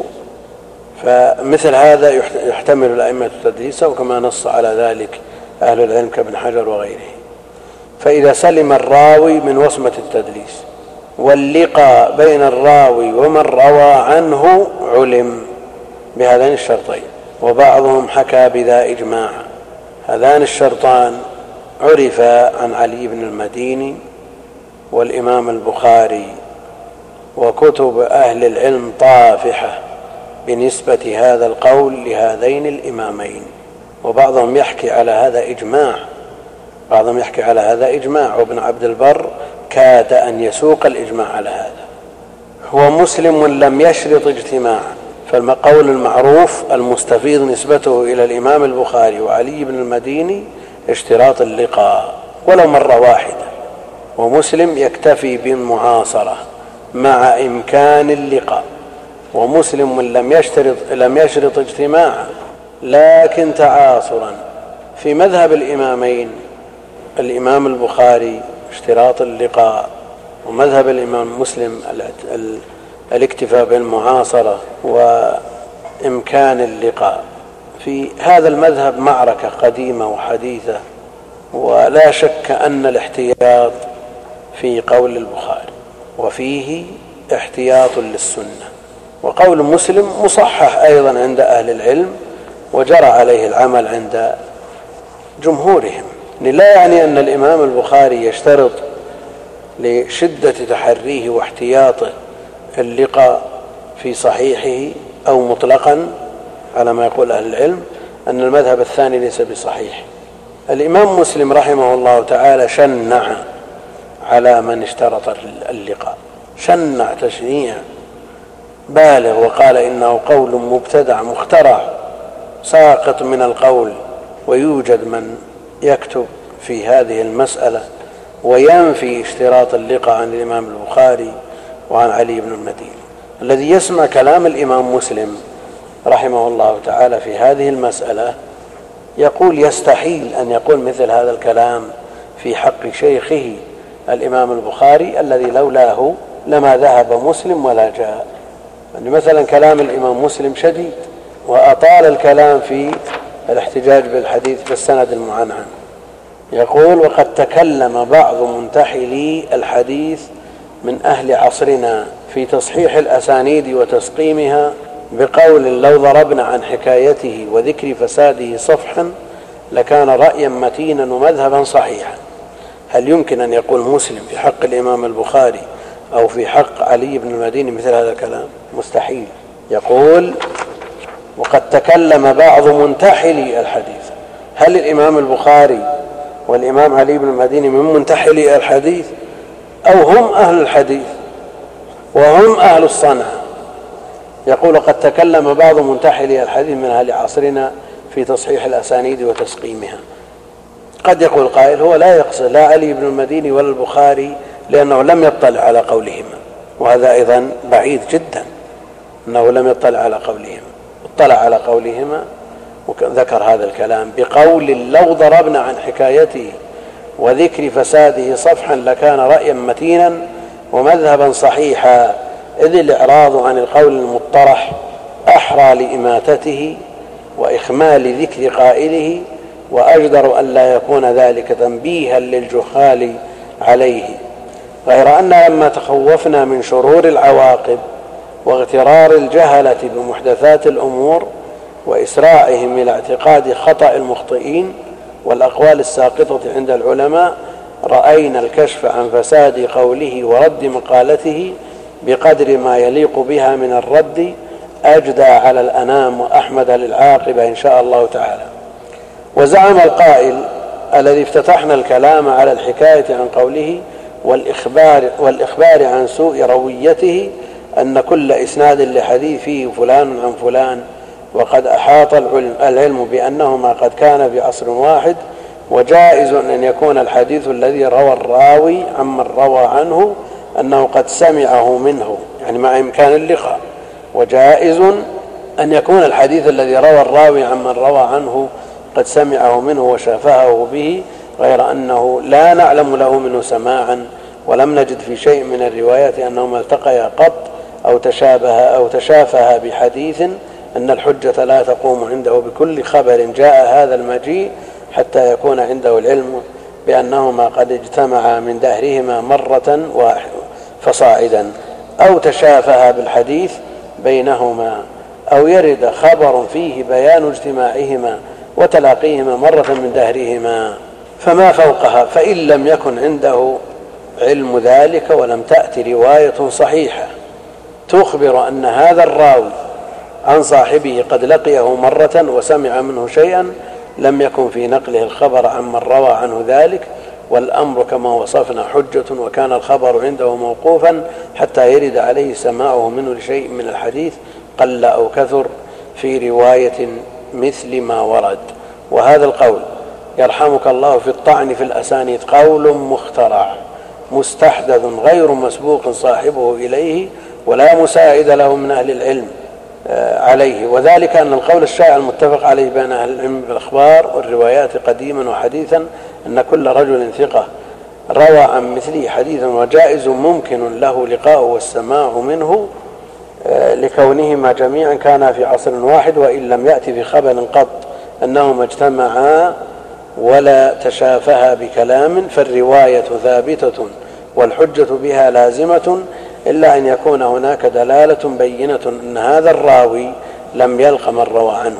فمثل هذا يحتمل الأئمة تدليسه، وكما نص على ذلك أهل العلم كابن حجر وغيره. فإذا سلم الراوي من وصمة التدليس واللقاء بين الراوي ومن روى عنه علم بهذين الشرطين. وبعضهم حكى بذا إجماع. هذان الشرطان عرفا عن علي بن المديني والإمام البخاري، وكتب أهل العلم طافحة بنسبة هذا القول لهذين الإمامين. وبعضهم يحكي على هذا إجماع بعضهم يحكي على هذا إجماع وابن عبد البر كاد أن يسوق الإجماع على هذا. هو مسلم لم يشرط اجتماعا، فالقول المعروف المستفيض نسبته إلى الإمام البخاري وعلي بن المديني اشتراط اللقاء ولو مرة واحدة، ومسلم يكتفي بالمعاصرة مع إمكان اللقاء. ومسلم لم يشترط لم يشرط اجتماعا لكن تعاصرا. في مذهب الإمامين الإمام البخاري اشتراط اللقاء، ومذهب الإمام مسلم الاكتفاء بالمعاصرة وإمكان اللقاء. في هذا المذهب معركة قديمة وحديثة، ولا شك أن الاحتياط في قول البخاري وفيه احتياط للسنة. وقول مسلم مصحح أيضا عند أهل العلم وجرى عليه العمل عند جمهورهم. لا يعني أن الإمام البخاري يشترط لشدة تحريه واحتياطه اللقاء في صحيحه أو مطلقا على ما يقول أهل العلم أن المذهب الثاني ليس بصحيح. الإمام مسلم رحمه الله تعالى شنع على من اشترط اللقاء، شنع تشنيع بالغ، وقال إنه قول مبتدع مخترع ساقط من القول، ويوجد من يكتب في هذه المسألة وينفي اشتراط اللقاء عن الإمام البخاري وعن علي بن المديني. الذي يسمع كلام الإمام مسلم رحمه الله تعالى في هذه المسألة يقول يستحيل أن يقول مثل هذا الكلام في حق شيخه الإمام البخاري الذي لولاه لما ذهب مسلم ولا جاء. يعني مثلا كلام الإمام مسلم شديد، وأطال الكلام في الاحتجاج بالحديث بالسند المعنعن. يقول: وقد تكلم بعض منتحلي الحديث من أهل عصرنا في تصحيح الأسانيد وتسقيمها بقول: لو ضربنا عن حكايته وذكر فساده صفحا لكان رأيا متينا ومذهبا صحيحا. هل يمكن أن يقول مسلم في حق الإمام البخاري أو في حق علي بن المديني مثل هذا الكلام؟ مستحيل. يقول: وقد تكلم بعض منتحلي الحديث. هل الإمام البخاري والإمام علي بن المديني من منتحلي الحديث، أو هم أهل الحديث وهم أهل الصنعة؟ يقول: قد تكلم بعض منتحلي الحديث من أهل عصرنا في تصحيح الأسانيد وتسقيمها. قد يقول قائل: هو لا يقصد لا علي بن المديني ولا البخاري لأنه لم يطلع على قولهما، وهذا أيضا بعيد جدا أنه لم يطلع على قولهما. اطلع على قولهما وذكر هذا الكلام بقول: لو ضربنا عن حكايته وذكر فساده صفحا لكان رأيا متينا ومذهبا صحيحا، إذ الإعراض عن القول المطرح أحرى لإماتته وإخمال ذكر قائله، وأجدر أن لا يكون ذلك تنبيها للجهال عليه. غير أن لما تخوفنا من شرور العواقب واغترار الجهلة بمحدثات الأمور وإسراعهم إلى اعتقاد خطأ المخطئين والأقوال الساقطة عند العلماء، رأينا الكشف عن فساد قوله ورد مقالته بقدر ما يليق بها من الرد أجدى على الأنام وأحمد للعاقبة إن شاء الله تعالى. وزعم القائل الذي افتتحنا الكلام على الحكاية عن قوله والإخبار, والإخبار عن سوء رويته أن كل إسناد لحديث فيه فلان عن فلان، وقد أحاط العلم بأنهما قد كان في عصر واحد، وجائز أن يكون الحديث الذي روى الراوي عمن روى عنه أنه قد سمعه منه، يعني مع إمكان اللقاء. وجائز أن يكون الحديث الذي روى الراوي عمن روى عنه قد سمعه منه وشافهه به، غير أنه لا نعلم له منه سماعا، ولم نجد في شيء من الروايات أنهما التقيا قط أو تشابه أو تشافها بحديث، أن الحجة لا تقوم عنده بكل خبر جاء هذا المجيء حتى يكون عنده العلم بأنهما قد اجتمعا من دهرهما مرة واحدة فصاعدا، أو تشافها بالحديث بينهما، أو يرد خبر فيه بيان اجتماعهما وتلاقيهما مرة من دهرهما فما فوقها. فإن لم يكن عنده علم ذلك ولم تأتي رواية صحيحة تخبر أن هذا الراوي عن صاحبه قد لقيه مرة وسمع منه شيئا، لم يكن في نقله الخبر عمن روى عنه ذلك، والأمر كما وصفنا حجة، وكان الخبر عنده موقوفا حتى يرد عليه سماعه منه لشيء من الحديث قل أو كثر في رواية مثل ما ورد. وهذا القول يرحمك الله في الطعن في الأسانيد قول مخترع مستحدث غير مسبوق صاحبه إليه ولا مساعد له من أهل العلم عليه، وذلك أن القول الشائع المتفق عليه بين أهل العلم بالأخبار والروايات قديما وحديثا أن كل رجل ثقة روى عن مثله حديثا وجائز ممكن له لقاؤه والسماع منه لكونهما جميعا كانا في عصر واحد، وإن لم يأتي في خبر قط أنهما اجتمعا ولا تشافها بكلام، فالرواية ثابتة والحجة بها لازمة، إلا أن يكون هناك دلالة بينة أن هذا الراوي لم يلق من روى عنه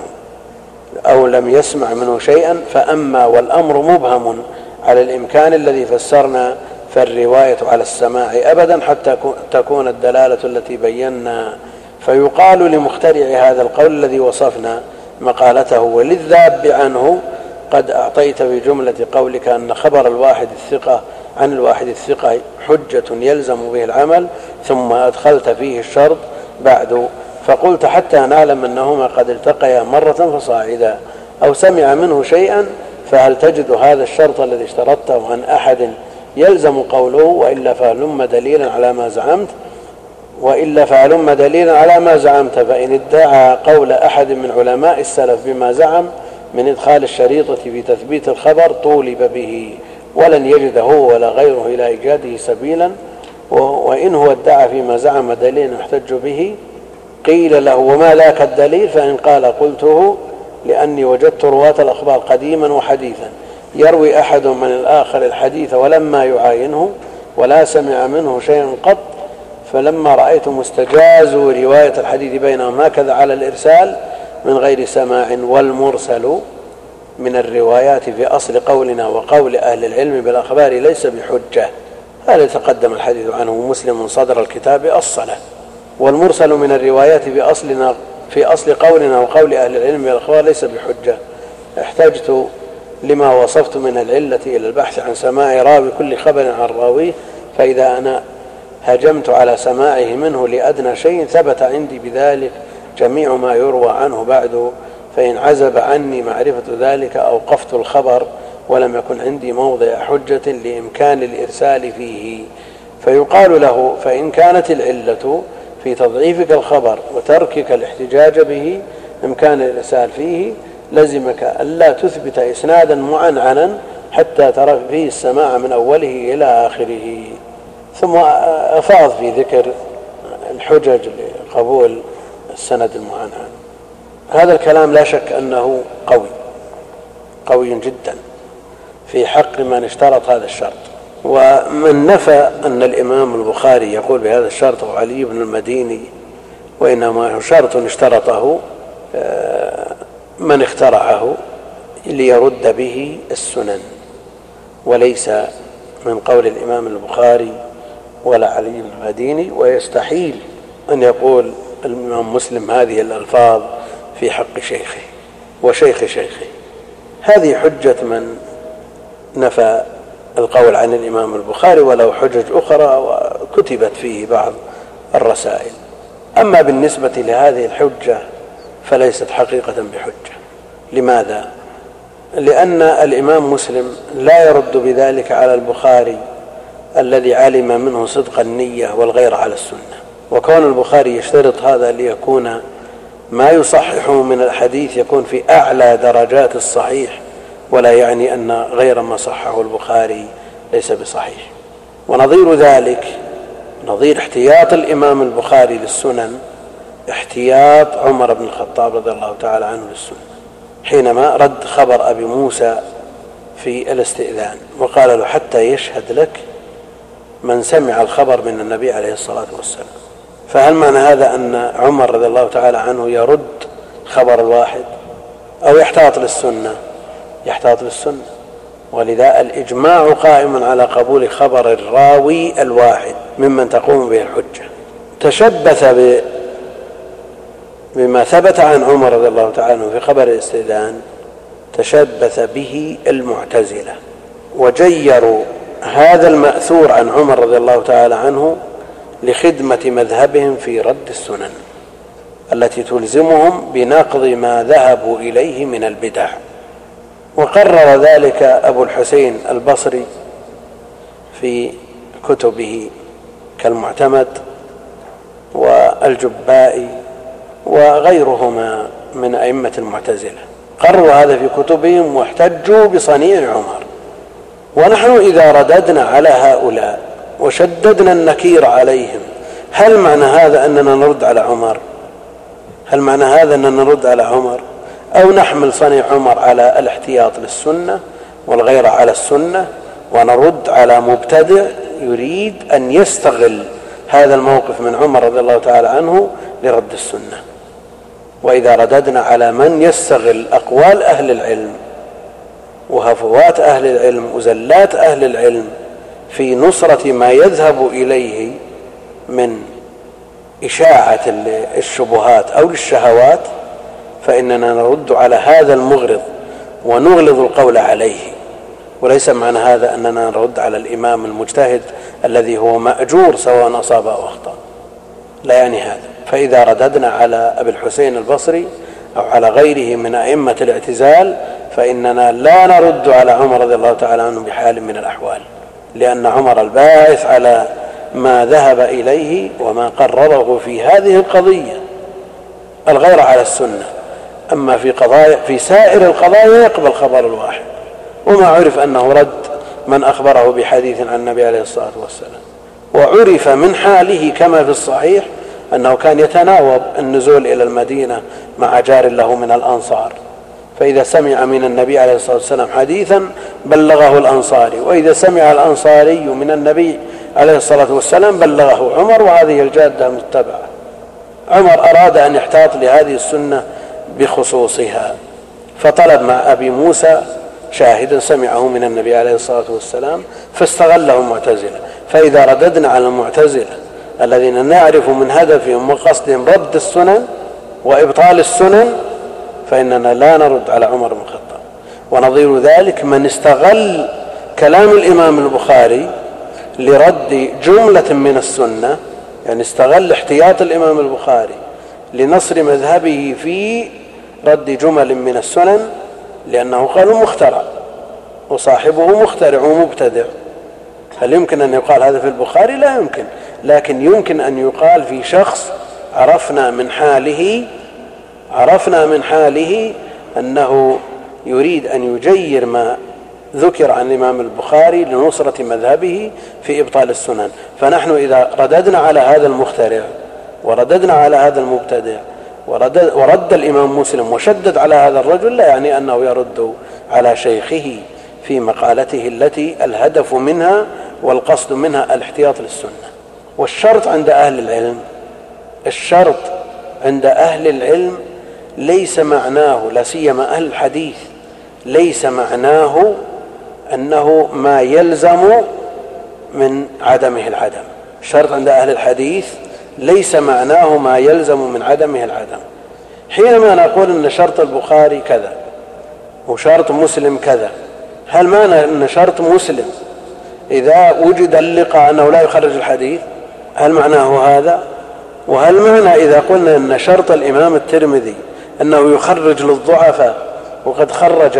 أو لم يسمع منه شيئا. فأما والأمر مبهم على الإمكان الذي فسرنا، فالرواية على السماع أبدا حتى تكون الدلالة التي بينا. فيقال لمخترع هذا القول الذي وصفنا مقالته وللذاب عنه: قد أعطيت بجملة قولك أن خبر الواحد الثقة عن الواحد الثقة حجة يلزم به العمل، ثم أدخلت فيه الشرط بعد فقلت حتى نعلم أنهما قد التقيا مرة فصاعدا أو سمع منه شيئا، فهل تجد هذا الشرط الذي اشترطته عن أحد يلزم قوله وإلا فهلم دليلا على ما زعمت وإلا فهلم دليلا على ما زعمت فإن ادعى قول أحد من علماء السلف بما زعم من إدخال الشريطة في تثبيت الخبر طولب به ولن يجد هو ولا غيره إلى إيجاده سبيلا، وإن هو ادعى فيما زعم دليلا يحتج به قيل له وما ذاك الدليل؟ فإن قال قلته لأني وجدت رواة الأخبار قديما وحديثا يروي أحد من الآخر الحديث ولما يعاينه ولا سمع منه شيئا قط، فلما رأيت مستجاز رواية الحديث بينهم هكذا على الإرسال من غير سماع، والمرسل من الروايات في أصل قولنا وقول أهل العلم بالأخبار ليس بحجة. هذا يتقدم الحديث عنه مسلم صدر الكتاب الصلاة. والمرسل من الروايات في أصلنا في أصل قولنا وقول أهل العلم بالأخبار ليس بحجة. احتجت لما وصفت من العلة إلى البحث عن سماع راوي كل خبر عن راويه، فإذا أنا هجمت على سماعه منه لأدنى شيء ثبت عندي بذلك جميع ما يروى عنه بعد، فإن عزب عني معرفة ذلك أوقفت الخبر ولم يكن عندي موضع حجة لإمكان الإرسال فيه. فيقال له فإن كانت العلة في تضعيفك الخبر وتركك الاحتجاج به إمكان الإرسال فيه لزمك ألا تثبت إسنادا معنعنا حتى ترى فيه السماع من أوله إلى آخره. ثم أفاض في ذكر الحجج لقبول السند المعنعن. هذا الكلام لا شك أنه قوي قوي جدا في حق من اشترط هذا الشرط. ومن نفى أن الإمام البخاري يقول بهذا الشرط وعلي بن المديني وإنما شرط اشترطه من اخترعه ليرد به السنن وليس من قول الإمام البخاري ولا علي بن المديني، ويستحيل أن يقول الإمام مسلم هذه الألفاظ في حق شيخه وشيخ شيخه. هذه حجة من نفى القول عن الإمام البخاري، ولو حجج أخرى وكتبت فيه بعض الرسائل. أما بالنسبة لهذه الحجة فليست حقيقة بحجة. لماذا؟ لأن الإمام مسلم لا يرد بذلك على البخاري الذي علم منه صدق النية والغير على السنة، وكون البخاري يشترط هذا ليكون ما يصححه من الحديث يكون في أعلى درجات الصحيح، ولا يعني أن غير ما صححه البخاري ليس بصحيح. ونظير ذلك نظير احتياط الإمام البخاري للسنن احتياط عمر بن الخطاب رضي الله تعالى عنه للسنة، حينما رد خبر أبي موسى في الاستئذان وقال له حتى يشهد لك من سمع الخبر من النبي عليه الصلاة والسلام. فهل معنى هذا أن عمر رضي الله تعالى عنه يرد خبر الواحد أو يحتاط للسنة؟ يحتاط للسنة. ولذا الإجماع قائم على قبول خبر الراوي الواحد ممن تقوم به الحجة. تشبث بما ثبت عن عمر رضي الله تعالى عنه في خبر الاستئذان تشبث به المعتزلة، وجيروا هذا المأثور عن عمر رضي الله تعالى عنه لخدمة مذهبهم في رد السنن التي تلزمهم بنقض ما ذهبوا إليه من البدع. وقرر ذلك أبو الحسين البصري في كتبه كالمعتمد والجبائي وغيرهما من أئمة المعتزلة، قرروا هذا في كتبهم واحتجوا بصنيع عمر. ونحن إذا رددنا على هؤلاء وشددنا النكير عليهم هل معنى هذا أننا نرد على عمر؟ هل معنى هذا أننا نرد على عمر أو نحمل صنيع عمر على الاحتياط للسنة والغير على السنة ونرد على مبتدع يريد أن يستغل هذا الموقف من عمر رضي الله تعالى عنه لرد السنة؟ وإذا رددنا على من يستغل أقوال أهل العلم وهفوات أهل العلم وزلات أهل العلم في نصرة ما يذهب إليه من إشاعة الشبهات أو للشهوات فإننا نرد على هذا المغرض ونغلظ القول عليه، وليس معنى هذا أننا نرد على الإمام المجتهد الذي هو مأجور سواء أصاب أو أخطأ. لا يعني هذا. فإذا رددنا على أبي الحسين البصري أو على غيره من أئمة الاعتزال فإننا لا نرد على عمر رضي الله تعالى عنه بحال من الأحوال، لأن عمر الباعث على ما ذهب إليه وما قرره في هذه القضية الغير على السنة. أما في قضايا في سائر القضايا يقبل خبر الواحد، وما عرف أنه رد من أخبره بحديث عن النبي عليه الصلاة والسلام. وعرف من حاله كما في الصحيح أنه كان يتناوب النزول إلى المدينة مع جار له من الأنصار، فإذا سمع من النبي عليه الصلاة والسلام حديثا بلغه الأنصاري، وإذا سمع الأنصاري من النبي عليه الصلاة والسلام بلغه عمر، وهذه الجادة متبعة. عمر أراد أن يحتاط لهذه السنة بخصوصها، فطلب مع أبي موسى شاهدا سمعه من النبي عليه الصلاة والسلام فاستغله المعتزلة. فإذا رددنا على المعتزلة الذين نعرف من هدفهم وقصدهم رد السنن وإبطال السنن فإننا لا نرد على عمر بن الخطاب. ونظير ذلك من استغل كلام الإمام البخاري لرد جملة من السنة، يعني استغل احتياط الإمام البخاري لنصر مذهبه في رد جمل من السنن، لأنه قال مخترع وصاحبه مخترع ومبتدع. هل يمكن أن يقال هذا في البخاري؟ لا يمكن، لكن يمكن أن يقال في شخص عرفنا من حاله عرفنا من حاله أنه يريد أن يجير ما ذكر عن الإمام البخاري لنصرة مذهبه في إبطال السنن. فنحن إذا رددنا على هذا المخترع ورددنا على هذا المبتدع ورد, ورد الإمام مسلم وشدد على هذا الرجل، لا يعني أنه يرد على شيخه في مقالته التي الهدف منها والقصد منها الاحتياط للسنة. والشرط عند أهل العلم الشرط عند أهل العلم ليس معناه، لا سيما أهل الحديث، ليس معناه أنه ما يلزم من عدمه العدم. الشرط عند أهل الحديث ليس معناه ما يلزم من عدمه العدم. حينما نقول أن شرط البخاري كذا وشرط مسلم كذا، هل معنى أن شرط مسلم إذا وجد اللقاء أنه لا يخرج الحديث؟ هل معناه هذا؟ وهل معنى إذا قلنا أن شرط الإمام الترمذي أنه يخرج للضعفاء وقد خرج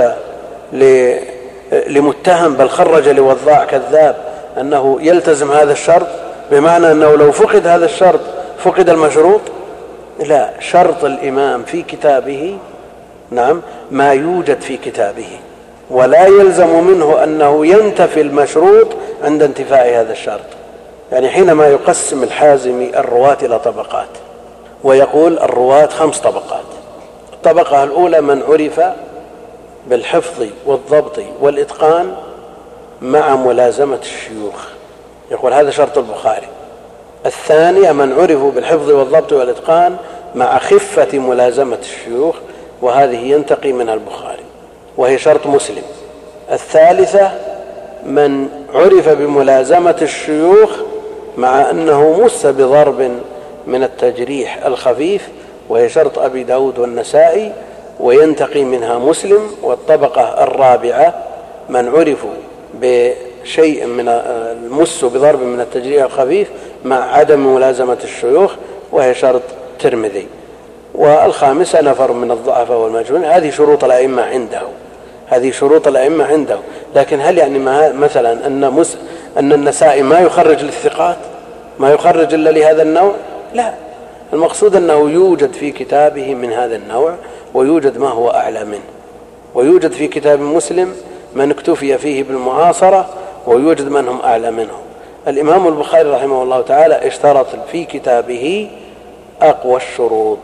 لمتهم بل خرج لوضاع كذاب أنه يلتزم هذا الشرط، بمعنى أنه لو فقد هذا الشرط فقد المشروط؟ لا، شرط الإمام في كتابه نعم ما يوجد في كتابه، ولا يلزم منه أنه ينتفي المشروط عند انتفاء هذا الشرط. يعني حينما يقسم الحازمي الرواة إلى طبقات ويقول الرواة خمس طبقات: الطبقة الأولى من عرف بالحفظ والضبط والإتقان مع ملازمة الشيوخ، يقول هذا شرط البخاري. الثانية من عرفوا بالحفظ والضبط والإتقان مع خفة ملازمة الشيوخ، وهذه ينتقي منها البخاري وهي شرط مسلم. الثالثة من عرف بملازمة الشيوخ مع أنه مس بضرب من التجريح الخفيف، وهي شرط أبي داود والنسائي وينتقي منها مسلم. والطبقة الرابعة من عرفوا بشيء من المس بضرب من التجريح الخفيف مع عدم ملازمة الشيوخ، وهي شرط ترمذي. والخامسة نفر من الضعفاء والمجهولين. هذه شروط الأئمة عنده هذه شروط الأئمة عنده لكن هل يعني مثلا أن, مس أن النسائي ما يخرج للثقات، ما يخرج إلا لهذا النوع؟ لا، المقصود أنه يوجد في كتابه من هذا النوع ويوجد ما هو أعلى منه، ويوجد في كتاب مسلم من اكتفي فيه بالمعاصرة ويوجد من هم أعلى منه. الإمام البخاري رحمه الله تعالى اشترط في كتابه أقوى الشروط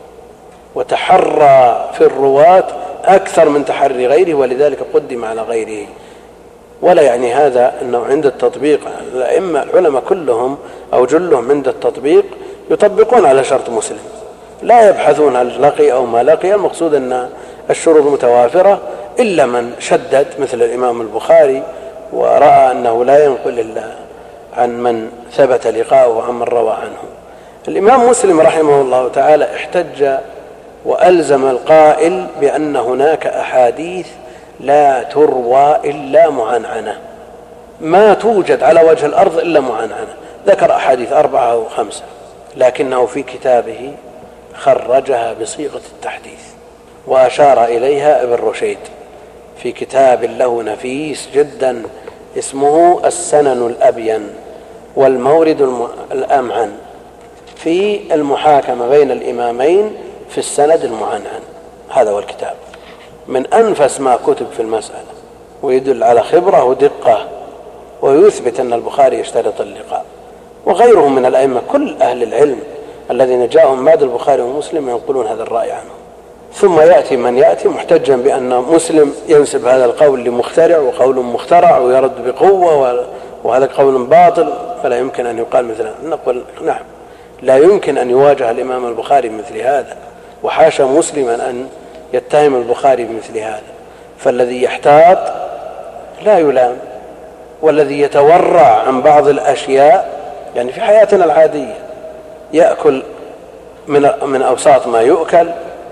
وتحرى في الرواة أكثر من تحري غيره، ولذلك قدم على غيره. ولا يعني هذا أنه عند التطبيق الأئمة العلماء كلهم أو جلهم عند التطبيق يطبقون على شرط مسلم، لا يبحثون هل لقي أو ما لقي. المقصود أن الشروط متوافرة، إلا من شدد مثل الإمام البخاري ورأى أنه لا ينقل إلا عن من ثبت لقاؤه عن من روى عنه. الإمام مسلم رحمه الله تعالى احتج وألزم القائل بأن هناك أحاديث لا تروى إلا معنعنة، ما توجد على وجه الأرض إلا معنعنة. ذكر أحاديث أربعة أو خمسة لكنه في كتابه خرجها بصيغة التحديث وأشار إليها ابن رشيد في كتاب له نفيس جدا اسمه السنن الأبين والمورد الأمعن في المحاكمة بين الإمامين في السند المعنعن. هذا هو الكتاب، من أنفس ما كتب في المسألة، ويدل على خبرة ودقة، ويثبت أن البخاري يشترط اللقاء. وغيرهم من الأئمة كل أهل العلم الذين جاءهم بعد البخاري ومسلم ينقلون هذا الرأي عنه. ثم يأتي من يأتي محتجا بأن مسلم ينسب هذا القول لمخترع وقول مخترع ويرد بقوة وهذا قول باطل، فلا يمكن أن يقال مثله. نقول نعم، لا يمكن أن يواجه الإمام البخاري بمثل هذا، وحاشا مسلما أن يتهم البخاري بمثل هذا. فالذي يحتاط لا يلام، والذي يتورع عن بعض الأشياء، يعني في حياتنا العادية يأكل من من أوساط ما يؤكل،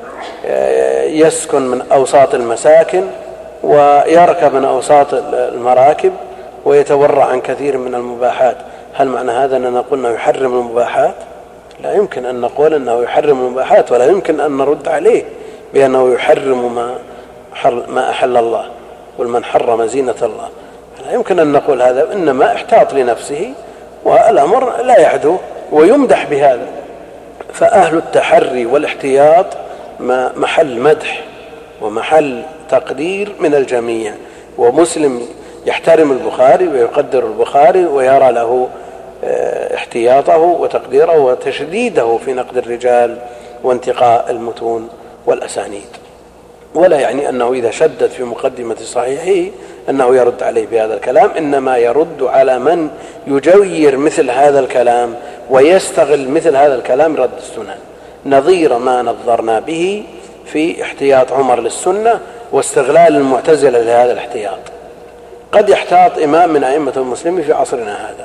يسكن من أوساط المساكن، ويركب من أوساط المراكب، ويتورع عن كثير من المباحات. هل معنى هذا أننا قلنا يحرم المباحات؟ لا يمكن أن نقول أنه يحرم المباحات، ولا يمكن أن نرد عليه بأنه يحرم ما ما أحل الله، والمن حرم زينة الله. لا يمكن أن نقول هذا، إنما احتاط لنفسه، والأمر لا يحدو ويمدح بهذا. فأهل التحري والاحتياط محل مدح ومحل تقدير من الجميع. ومسلم يحترم البخاري ويقدر البخاري ويرى له احتياطه وتقديره وتشديده في نقد الرجال وانتقاء المتون والأسانيد، ولا يعني أنه إذا شدد في مقدمة صحيحه أنه يرد عليه بهذا الكلام، إنما يرد على من يجير مثل هذا الكلام ويستغل مثل هذا الكلام رد السنن، نظير ما نظرنا به في احتياط عمر للسنة واستغلال المعتزلة لهذا الاحتياط. قد يحتاط إمام من أئمة المسلمين في عصرنا هذا،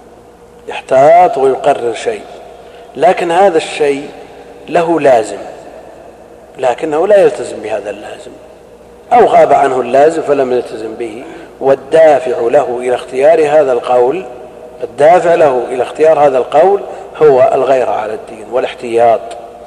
يحتاط ويقرر شيء، لكن هذا الشيء له لازم، لكنه لا يلتزم بهذا اللازم، أو غاب عنه اللازم فلم يلتزم به. والدافع له إلى اختيار هذا القول الدافع له إلى اختيار هذا القول هو الغيرة على الدين والاحتياط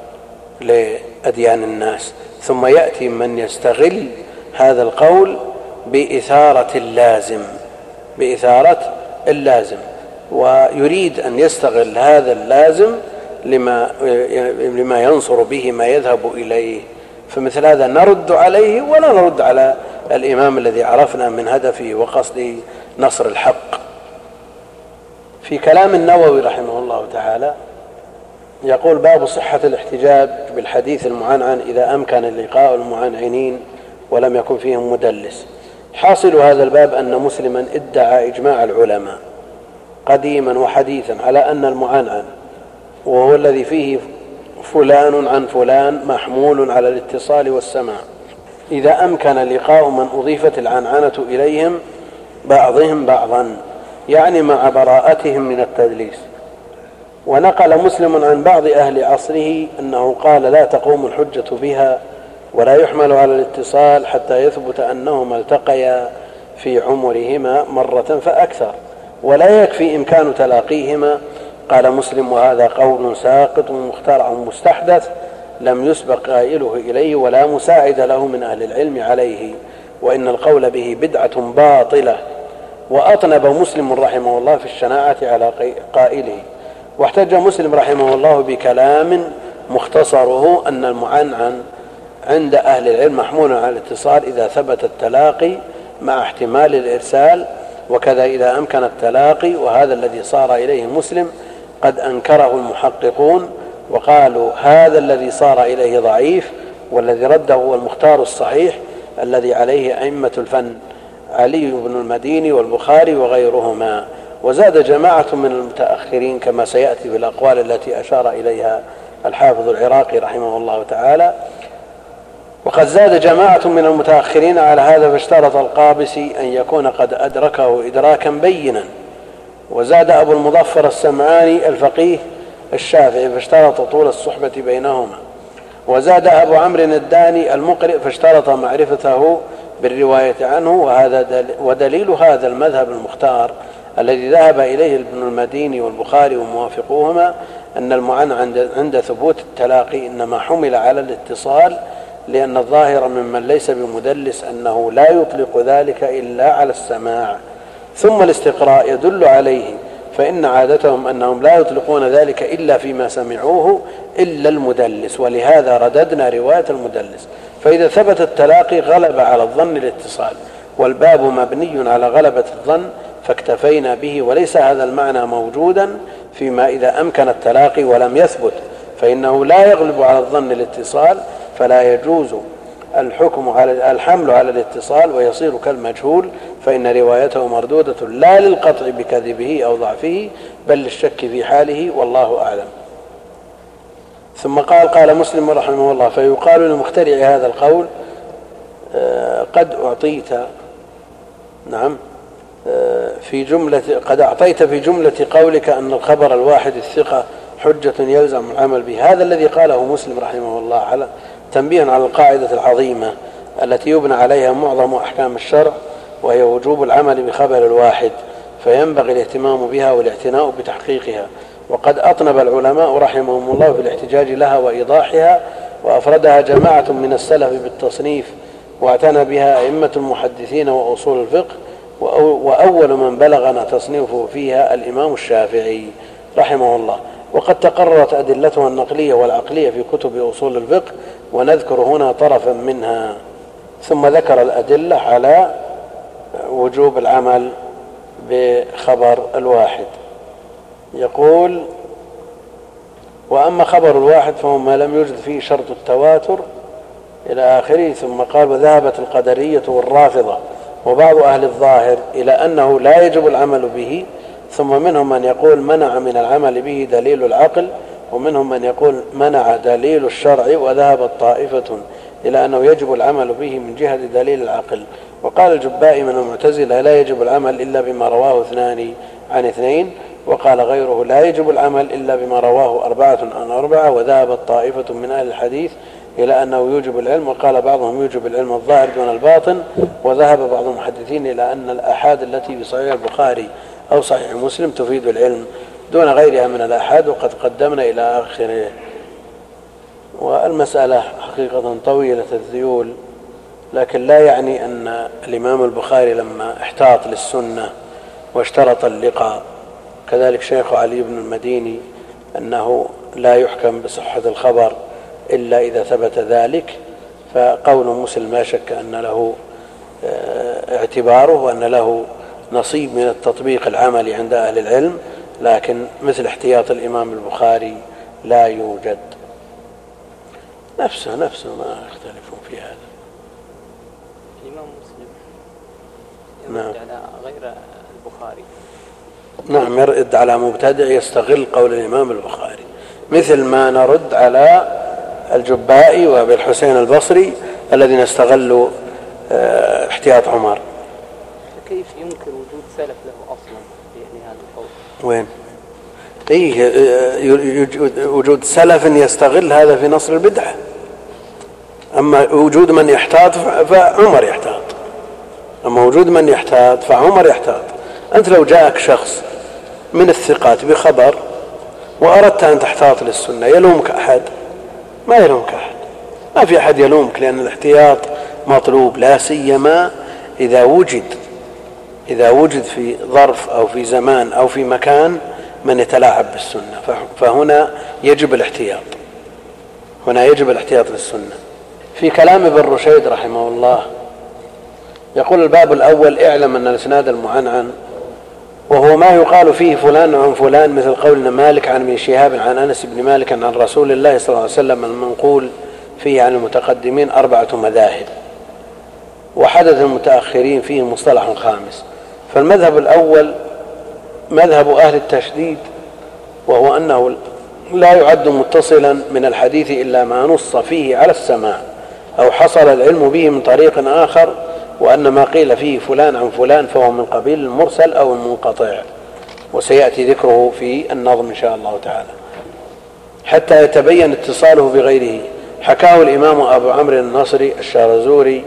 لأديان الناس. ثم يأتي من يستغل هذا القول بإثارة اللازم بإثارة اللازم ويريد أن يستغل هذا اللازم لما لما ينصر به ما يذهب إليه. فمثل هذا نرد عليه ولا نرد على الإمام الذي عرفنا من هدفه وقصده نصر الحق. في كلام النووي رحمه الله تعالى يقول: باب صحة الاحتجاج بالحديث المعنعن إذا أمكن اللقاء المعنعنين ولم يكن فيهم مدلس. حاصل هذا الباب أن مسلما ادعى إجماع العلماء قديما وحديثا على أن المعنعن وهو الذي فيه فلان عن فلان محمول على الاتصال والسماع إذا أمكن لقاء من أضيفت العنعنة إليهم بعضهم بعضا، يعني مع براءتهم من التدليس. ونقل مسلم عن بعض أهل عصره أنه قال: لا تقوم الحجة بها ولا يحمل على الاتصال حتى يثبت أنهما التقيا في عمرهما مرة فأكثر، ولا يكفي إمكان تلاقيهما. قال مسلم: وهذا قول ساقط مخترع مستحدث لم يسبق قائله إليه ولا مساعد له من أهل العلم عليه، وإن القول به بدعة باطلة. وأطنب مسلم رحمه الله في الشناعة على قائله. واحتج مسلم رحمه الله بكلام مختصره أن المعنعن عند أهل العلم محمول على الاتصال إذا ثبت التلاقي مع احتمال الإرسال، وكذا إذا أمكن التلاقي، وهذا الذي صار إليه مسلم قد أنكره المحققون وقالوا هذا الذي صار إليه ضعيف، والذي رده هو المختار الصحيح الذي عليه أئمة الفن علي بن المديني والبخاري وغيرهما. وزاد جماعة من المتأخرين كما سيأتي بالأقوال التي أشار إليها الحافظ العراقي رحمه الله تعالى. وقد زاد جماعة من المتأخرين على هذا، فاشترط القابسي أن يكون قد أدركه إدراكا بينا. وزاد أبو المظفر السمعاني الفقيه الشافعي فاشترط طول الصحبة بينهما. وزاد أبو عمرو الداني المقرئ فاشترط معرفته بالرواية عنه. وهذا ودليل هذا المذهب المختار الذي ذهب إليه ابن المديني والبخاري وموافقوهما أن المعنى عند, عند ثبوت التلاقي إنما حمل على الاتصال، لأن الظاهر ممن ليس بمدلس أنه لا يطلق ذلك إلا على السماع، ثم الاستقراء يدل عليه، فإن عادتهم أنهم لا يطلقون ذلك إلا فيما سمعوه إلا المدلس، ولهذا رددنا رواية المدلس. فإذا ثبت التلاقي غلب على الظن الاتصال، والباب مبني على غلبة الظن فاكتفينا به، وليس هذا المعنى موجودا فيما إذا أمكن التلاقي ولم يثبت، فإنه لا يغلب على الظن الاتصال، فلا يجوز الحكم على الحمل على الاتصال ويصير كالمجهول، فإن روايته مردودة لا للقطع بكذبه أو ضعفه بل للشك في حاله، والله أعلم. ثم قال قال مسلم رحمه الله: فيقال لمخترع هذا القول قد أعطيت نعم في جملة قد أعطيت في جملة قولك أن الخبر الواحد الثقة حجة يلزم العمل به. هذا الذي قاله مسلم رحمه الله على تنبيه على القاعدة العظيمة التي يبنى عليها معظم أحكام الشرع، وهي وجوب العمل بخبر الواحد، فينبغي الاهتمام بها والاعتناء بتحقيقها. وقد أطنب العلماء رحمهم الله في الاحتجاج لها وإيضاحها، وأفردها جماعة من السلف بالتصنيف، واعتنى بها أئمة المحدثين وأصول الفقه، وأول من بلغنا تصنيفه فيها الإمام الشافعي رحمه الله. وقد تقررت أدلتها النقلية والعقلية في كتب أصول الفقه، ونذكر هنا طرفا منها. ثم ذكر الأدلة على وجوب العمل بخبر الواحد. يقول: وأما خبر الواحد فهو ما لم يوجد فيه شرط التواتر إلى آخره. ثم قال: وذهبت القدرية والرافضة وبعض أهل الظاهر إلى أنه لا يجب العمل به، ثم منهم من يقول منع من العمل به دليل العقل، ومنهم من يقول منع دليل الشرع، وذهبت طائفة إلى أنه يجب العمل به من جهة دليل العقل. وقال الجبائي من المعتزلة: لا يجب العمل إلا بما رواه اثنان عن اثنين، وقال غيره: لا يجب العمل إلا بما رواه أربعة عن أربعة. وذهبت طائفة من أهل الحديث إلى أنه يوجب العلم، وقال بعضهم يوجب العلم الظاهر دون الباطن. وذهب بعض المحدثين إلى أن الآحاد التي في صحيح البخاري أو صحيح مسلم تفيد العلم دون غيرها من الآحاد، وقد قدمنا إلى آخره. والمسألة حقيقة طويلة الذيول، لكن لا يعني أن الإمام البخاري لما احتاط للسنة واشترط اللقاء، كذلك شيخ علي بن المديني، أنه لا يحكم بصحة الخبر إلا إذا ثبت ذلك. فقول مسلم لا شك أن له اعتباره وأن له نصيب من التطبيق العملي عند أهل العلم، لكن مثل احتياط الإمام البخاري لا يوجد. نفسه نفسه ما يختلفون في هذا. الإمام مسلم نعم. على غير البخاري. نعم، يرد على مبتدع يستغل قول الإمام البخاري، مثل ما نرد على الجبائي وأبي الحسين البصري الذين استغلوا احتياط عمر. كيف يمكن وجود سلف له أصلا يعني هذا القول؟ وين؟ إيه وجود سلف يستغل هذا في نصر البدعة. أما وجود من يحتاط فعمر يحتاط، أما وجود من يحتاط فعمر يحتاط. أنت لو جاءك شخص من الثقات بخبر وأردت أن تحتاط للسنة، يلومك أحد؟ ما يلومك أحد، ما في أحد يلومك، لأن الاحتياط مطلوب، لا سيما إذا وجد إذا وجد في ظرف أو في زمان أو في مكان من يتلاعب بالسنة، فهنا يجب الاحتياط، هنا يجب الاحتياط للسنة. في كلام ابن رشيد رحمه الله يقول: الباب الأول: اعلم أن الإسناد المعنعن وهو ما يقال فيه فلان عن فلان، مثل قولنا مالك عن ابن شهاب عن أنس بن مالك عن رسول الله صلى الله عليه وسلم، المنقول فيه عن المتقدمين أربعة مذاهب، وحدث المتأخرين فيه مصطلح خامس. فالمذهب الأول مذهب أهل التشديد، وهو أنه لا يعد متصلا من الحديث إلا ما نص فيه على السماع أو حصل العلم به من طريق آخر، وأن ما قيل فيه فلان عن فلان فهو من قبيل المرسل أو المنقطع، وسيأتي ذكره في النظم إن شاء الله تعالى حتى يتبين اتصاله بغيره. حكاه الإمام أبو عمرو النصري الشارزوري،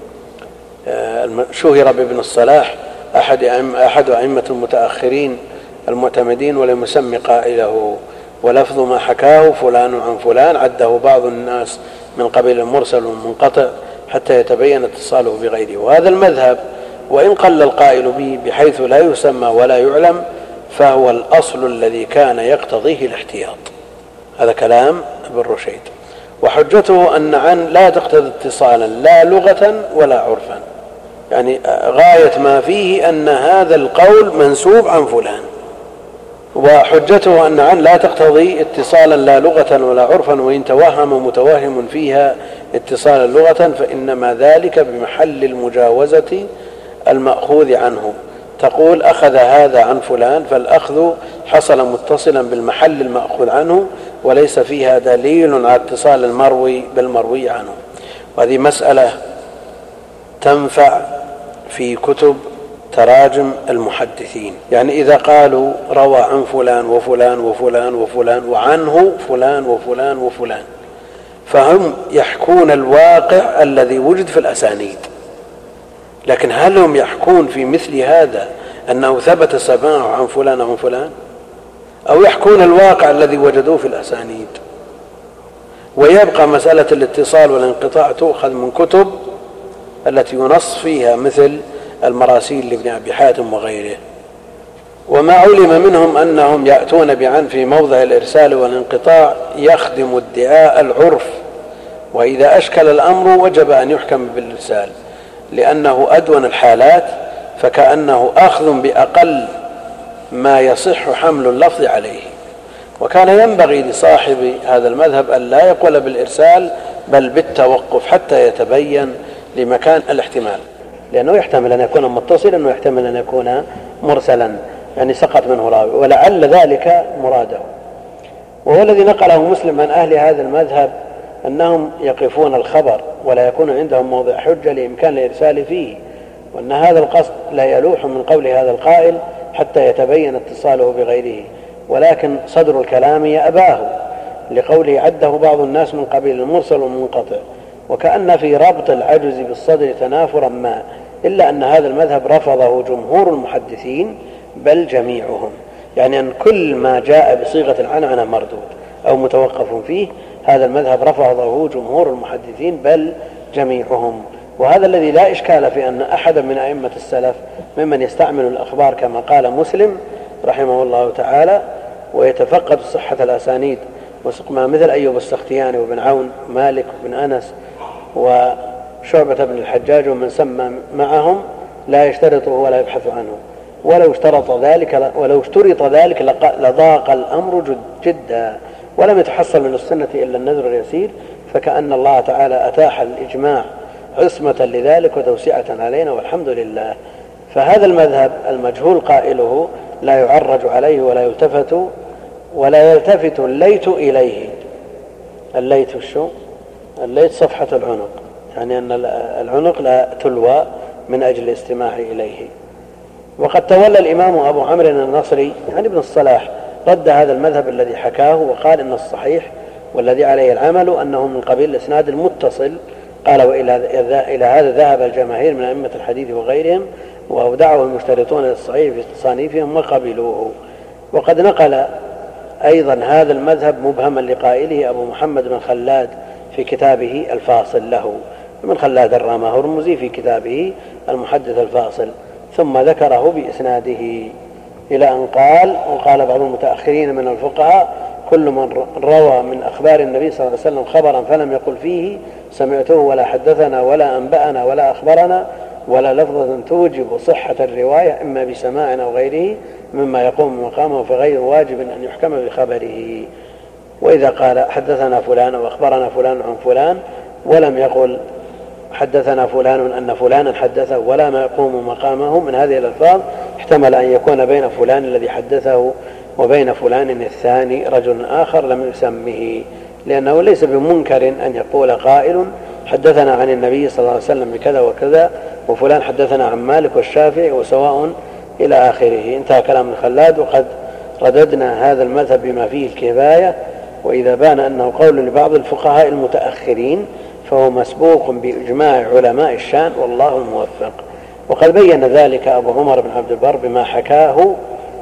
شهر بابن الصلاح، أحد أحد أئمة المتأخرين المعتمدين، ولم يسمي قائله ولفظ ما حكاه فلان عن فلان عده بعض الناس من قبيل المرسل والمنقطع حتى يتبين اتصاله بغيره. وهذا المذهب وإن قل القائل به بحيث لا يسمى ولا يعلم فهو الأصل الذي كان يقتضيه الاحتياط. هذا كلام ابن رشيد. وحجته أن عن لا تقتضي اتصالا لا لغة ولا عرفا، يعني غاية ما فيه أن هذا القول منسوب عن فلان. وحجته أن عن لا تقتضي اتصالا لا لغة ولا عرفا، وإن توهم متوهم فيها اتصالا لغة فإنما ذلك بمحل المجاوزة المأخوذ عنه. تقول أخذ هذا عن فلان، فالأخذ حصل متصلا بالمحل المأخوذ عنه وليس فيها دليل على اتصال المروي بالمروي عنه. وهذه مسألة تنفع في كتب تراجم المحدثين، يعني إذا قالوا روى عن فلان وفلان وفلان وفلان وعنه فلان وفلان وفلان، فهم يحكون الواقع الذي وجد في الأسانيد، لكن هل هم يحكون في مثل هذا أنه ثبت سماعه عن فلان عن فلان، أو يحكون الواقع الذي وجدوه في الأسانيد؟ ويبقى مسألة الاتصال والانقطاع تؤخذ من كتب التي ينص فيها مثل المراسيل لابن أبي حاتم وغيره. وما علم منهم أنهم يأتون بعن في موضع الإرسال والانقطاع يخدم ادعاء العرف، وإذا أشكل الأمر وجب أن يحكم بالإرسال لأنه أدون الحالات، فكأنه أخذ بأقل ما يصح حمل اللفظ عليه. وكان ينبغي لصاحب هذا المذهب أن لا يقول بالإرسال بل بالتوقف حتى يتبين لمكان الاحتمال، لأنه يحتمل أن يكون متصلا ويحتمل أن يكون مرسلا، يعني سقط منه راوي ولعل ذلك مراده. وهو الذي نقله مسلم عن أهل هذا المذهب أنهم يقفون الخبر ولا يكون عندهم موضع حجة لإمكان الإرسال فيه، وأن هذا القصد لا يلوح من قول هذا القائل حتى يتبين اتصاله بغيره، ولكن صدر الكلام يأباه لقوله عده بعض الناس من قبيل المرسل والمنقطع، وكأن في ربط العجز بالصدر تنافرا ما، إلا أن هذا المذهب رفضه جمهور المحدثين بل جميعهم، يعني أن كل ما جاء بصيغة العنعنة مردود أو متوقف فيه، هذا المذهب رفضه جمهور المحدثين بل جميعهم. وهذا الذي لا إشكال في أن أحدا من أئمة السلف ممن يستعمل الأخبار كما قال مسلم رحمه الله تعالى ويتفقد صحة الأسانيد وسقما، مثل أيوب السختياني وابن عون مالك بن أنس وشعبة بن الحجاج ومن سمى معهم، لا يشترطه ولا يبحث عنه، ولو اشترط ذلك ولو اشترط ذلك لضاق الأمر جدا، ولم يتحصل من السنة إلا النذر اليسير، فكأن الله تعالى أتاح الإجماع عصمة لذلك وتوسعة علينا والحمد لله. فهذا المذهب المجهول قائله لا يعرج عليه ولا يلتفت ولا يلتفت الليت إليه. الليت الشو الليت صفحة العنق، يعني أن العنق لا تلوى من أجل الاستماع إليه. وقد تولى الإمام أبو عمرو النصري يعني ابن الصلاح رد هذا المذهب الذي حكاه، وقال إن الصحيح والذي عليه العمل أنه من قبيل الإسناد المتصل. قال وإلى هذا ذهب الجماهير من أئمة الحديث وغيرهم، وأودعه المشترطون للصحيح في تصانيفهم وقبلوه. وقد نقل أيضا هذا المذهب مبهما لقائله أبو محمد بن خلاد في كتابه الفاصل له، من خلاد الرامة هرمزي في كتابه المحدث الفاصل، ثم ذكره بإسناده إلى أن قال وقال بعض المتأخرين من الفقهاء كل من روى من أخبار النبي صلى الله عليه وسلم خبرا فلم يقل فيه سمعته ولا حدثنا ولا أنبأنا ولا أخبرنا ولا لفظة توجب صحة الرواية إما بسماع أو غيره مما يقوم مقامه فغير واجب أن يحكم بخبره. وإذا قال حدثنا فلان وأخبرنا فلان عن فلان ولم يقل حدثنا فلان أن فلانا حدثه ولا ما يقوم مقامه من هذه الألفاظ، احتمل أن يكون بين فلان الذي حدثه وبين فلان الثاني رجل آخر لم يسمه، لأنه ليس بمنكر أن يقول قائل حدثنا عن النبي صلى الله عليه وسلم بكذا وكذا وفلان حدثنا عن مالك والشافعي وسواء إلى آخره. انتهى كلام الخلاد. وقد رددنا هذا المذهب بما فيه الكفاية، وإذا بان أنه قول لبعض الفقهاء المتأخرين فهو مسبوق بإجماع علماء الشان والله الموفق. وقد بين ذلك أبو عمر بن عبد البر بما حكاه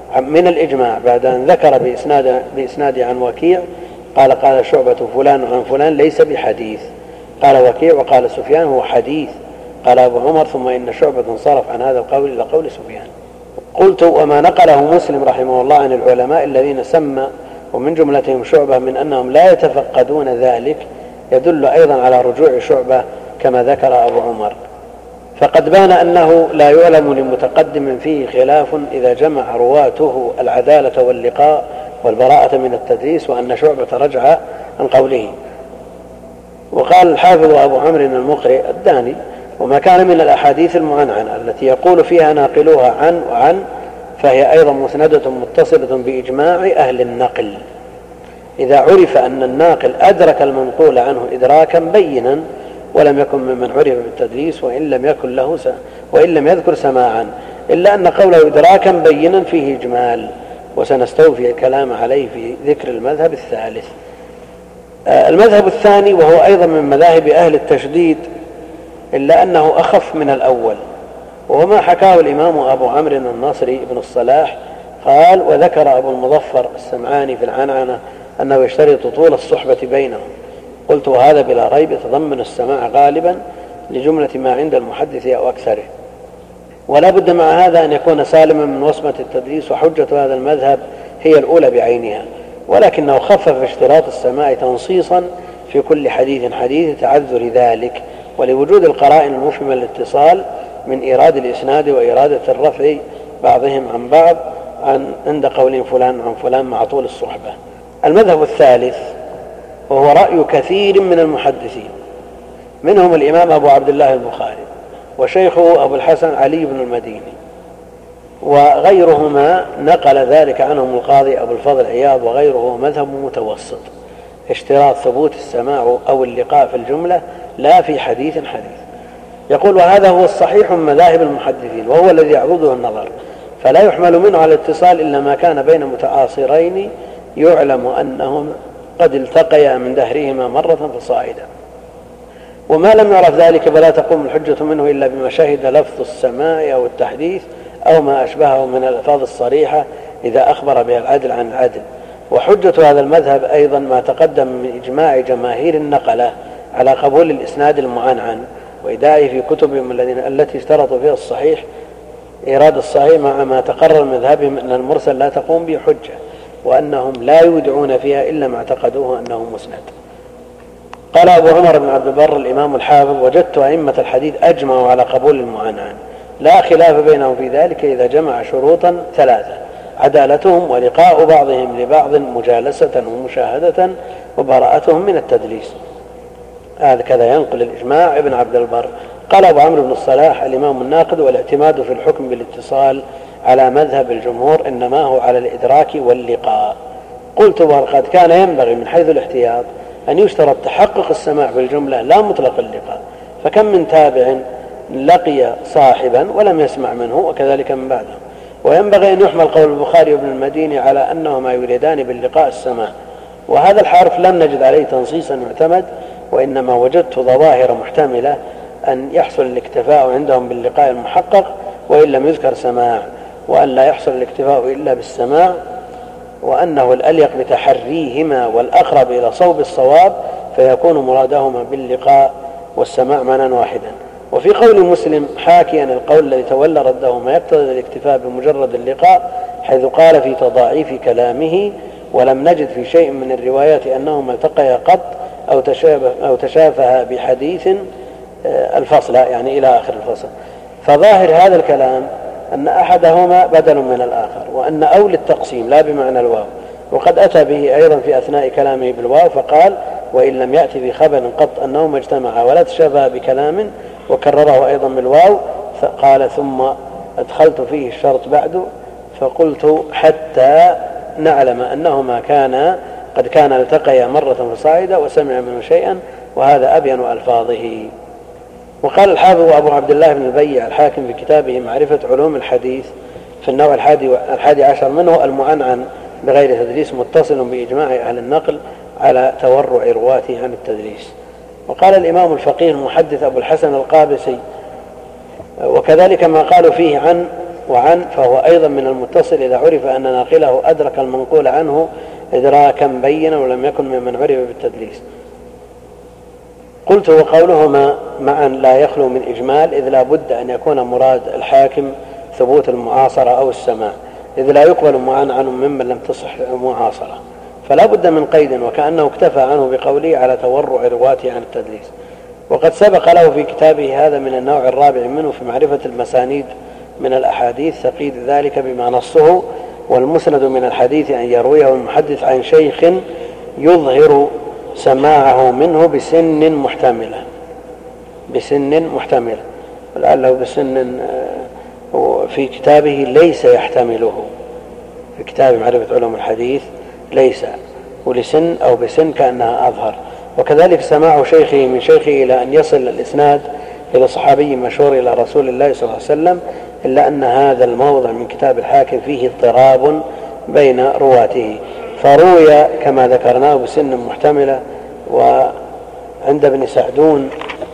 من الإجماع بعد أن ذكر بإسناد, بإسناد عن وكيع قال قال شعبة فلان عن فلان ليس بحديث، قال وكيع وقال سفيان هو حديث، قال أبو عمر ثم إن شعبة انصرف عن هذا القول إلى قول سفيان. قلت وما نقله مسلم رحمه الله عن العلماء الذين سمى ومن جملتهم شعبة من أنهم لا يتفقدون ذلك يدل أيضا على رجوع شعبة كما ذكر أبو عمر، فقد بان أنه لا يعلم لمتقدم فيه خلاف إذا جمع رواته العدالة واللقاء والبراءة من التدليس، وأن شعبة رجع عن قوله. وقال الحافظ أبو عمرو المقري الداني وما كان من الأحاديث المعنعنة التي يقول فيها ناقلوها عن وعن فهي أيضا مسندة متصلة بإجماع أهل النقل، إذا عرف أن الناقل أدرك المنقول عنه إدراكا بينا ولم يكن ممن عرف بالتدليس وإن لم يكن له س... وإن لم يذكر سماعا، إلا أن قوله إدراكا بينا فيه إجمال، وسنستوفي الكلام عليه في ذكر المذهب الثالث. المذهب الثاني وهو أيضا من مذاهب أهل التشديد إلا أنه أخف من الأول، وهو ما حكاه الإمام أبو عمرو الناصري بن الصلاح قال وذكر أبو المظفر السمعاني في العنعنة أنه يشترط طول الصحبة بينهم. قلت وهذا بلا ريب يتضمن السماع غالبا لجملة ما عند المحدث أو أكثره، ولا بد مع هذا أن يكون سالما من وصمة التدليس، وحجة هذا المذهب هي الأولى بعينها، ولكنه خفف اشتراط السماع تنصيصا في كل حديث حديث تعذر ذلك، ولوجود القرائن المفهمة للاتصال من إيراد الإسناد وإرادة الرفع بعضهم عن بعض عن عند قول فلان عن فلان مع طول الصحبة. المذهب الثالث وهو رأي كثير من المحدثين منهم الإمام أبو عبد الله البخاري وشيخه أبو الحسن علي بن المديني وغيرهما، نقل ذلك عنهم القاضي أبو الفضل عياض وغيره، مذهب متوسط اشتراط ثبوت السماع أو اللقاء في الجملة لا في حديث حديث. يقول وهذا هو الصحيح من مذاهب المحدثين وهو الذي يعرضه النظر، فلا يحمل منه على الاتصال إلا ما كان بين متعاصرين يعلم أنهم قد التقيا من دهرهما مرة فصاعدا، وما لم يعرف ذلك فلا تقوم الحجة منه إلا بما شهد لفظ السماع أو التحديث أو ما أشبهه من الألفاظ الصريحة إذا أخبر بها العدل عن العدل. وحجة هذا المذهب أيضا ما تقدم من إجماع جماهير النقلة على قبول الإسناد المعنعن وإداعه في كتبهم التي اشترطوا فيها الصحيح إيراد الصحيح مع ما تقرر مذهبهم أن المرسل لا تقوم به حجة، وأنهم لا يودعون فيها إلا ما اعتقدوه أنه مسند. قال أبو عمر بن عبد البر الإمام الحافظ وجدت أئمة الحديث أجمعوا على قبول المعنعن لا خلاف بينهم في ذلك إذا جمع شروطا ثلاثة: عدالتهم ولقاء بعضهم لبعض مجالسة ومشاهدة وبراءتهم من التدليس. هذا كذا ينقل الإجماع ابن عبد البر. قال أبو عمرو بن الصلاح الإمام الناقد والاعتماد في الحكم بالاتصال على مذهب الجمهور إنما هو على الإدراك واللقاء. قلت وقد كان ينبغي من حيث الاحتياط أن يشترط تحقق السماع بالجملة لا مطلق اللقاء، فكم من تابع لقي صاحبا ولم يسمع منه وكذلك من بعده. وينبغي أن يحمل قول البخاري وابن المديني على أنهما يريدان باللقاء السماع، وهذا الحرف لم نجد عليه تنصيصا معتمد، وإنما وجدت ظواهر محتملة أن يحصل الاكتفاء عندهم باللقاء المحقق وإن لم يذكر سماع، وأن لا يحصل الاكتفاء إلا بالسماع، وأنه الأليق بتحريهما والأقرب إلى صوب الصواب فيكون مرادهما باللقاء والسماع معنى واحدا. وفي قول مسلم حاكيا القول الذي تولى رده ما يقتضي الاكتفاء بمجرد اللقاء، حيث قال في تضاعيف كلامه: ولم نجد في شيء من الروايات أنهما التقيا قط أو تشابه أو تشافها بحديث الفصل، يعني إلى آخر الفصل. فظاهر هذا الكلام أن أحدهما بدل من الآخر، وأن أول التقسيم لا بمعنى الواو، وقد أتى به أيضا في أثناء كلامه بالواو فقال: وإن لم يأتي بخبر قط أنهما اجتمعا ولا تشابه بكلام، وكرره أيضا بالواو. فقال: ثم أدخلت فيه الشرط بعد فقلت حتى نعلم أنهما كان قد كان التقيا مرة فصاعدا وسمع منه شيئا، وهذا أبين ألفاظه. وقال الحافظ أبو عبد الله بن البيع الحاكم في كتابه معرفة علوم الحديث في النوع الحادي, الحادي عشر منه المعنعن بغير تدليس متصل بإجماع أهل النقل على تورع رواته عن التدليس. وقال الإمام الفقيه المحدث أبو الحسن القابسي وكذلك ما قالوا فيه عن وعن فهو أيضا من المتصل إذا عرف أن ناقله أدرك المنقول عنه إدراكا بينا ولم يكن ممن عرف بالتدليس. قلت وقولهما معا لا يخلو من إجمال، إذ لا بد أن يكون مراد الحاكم ثبوت المعاصرة أو السماع، إذ لا يقبل معان ممن لم تصح المعاصرة، فلا بد من قيد، وكأنه اكتفى عنه بقوله على تورع رواته عن التدليس. وقد سبق له في كتابه هذا من النوع الرابع منه في معرفة المسانيد من الأحاديث تقييد ذلك بما نصه: والمسند من الحديث أن يرويه المحدث عن شيخ يظهر سماعه منه بسن محتملة، بسن محتملة، ولعله بسن في كتابه ليس يحتمله، في كتاب معرفة علوم الحديث ليس، ولسن أو بسن كأنها أظهر. وكذلك سماع شيخه من شيخه إلى أن يصل الإسناد إلى صحابي مشهور إلى رسول الله صلى الله عليه وسلم، إلا أن هذا الموضع من كتاب الحاكم فيه اضطراب بين رواته، فروي كما ذكرناه بسن محتملة، وعند ابن سعدون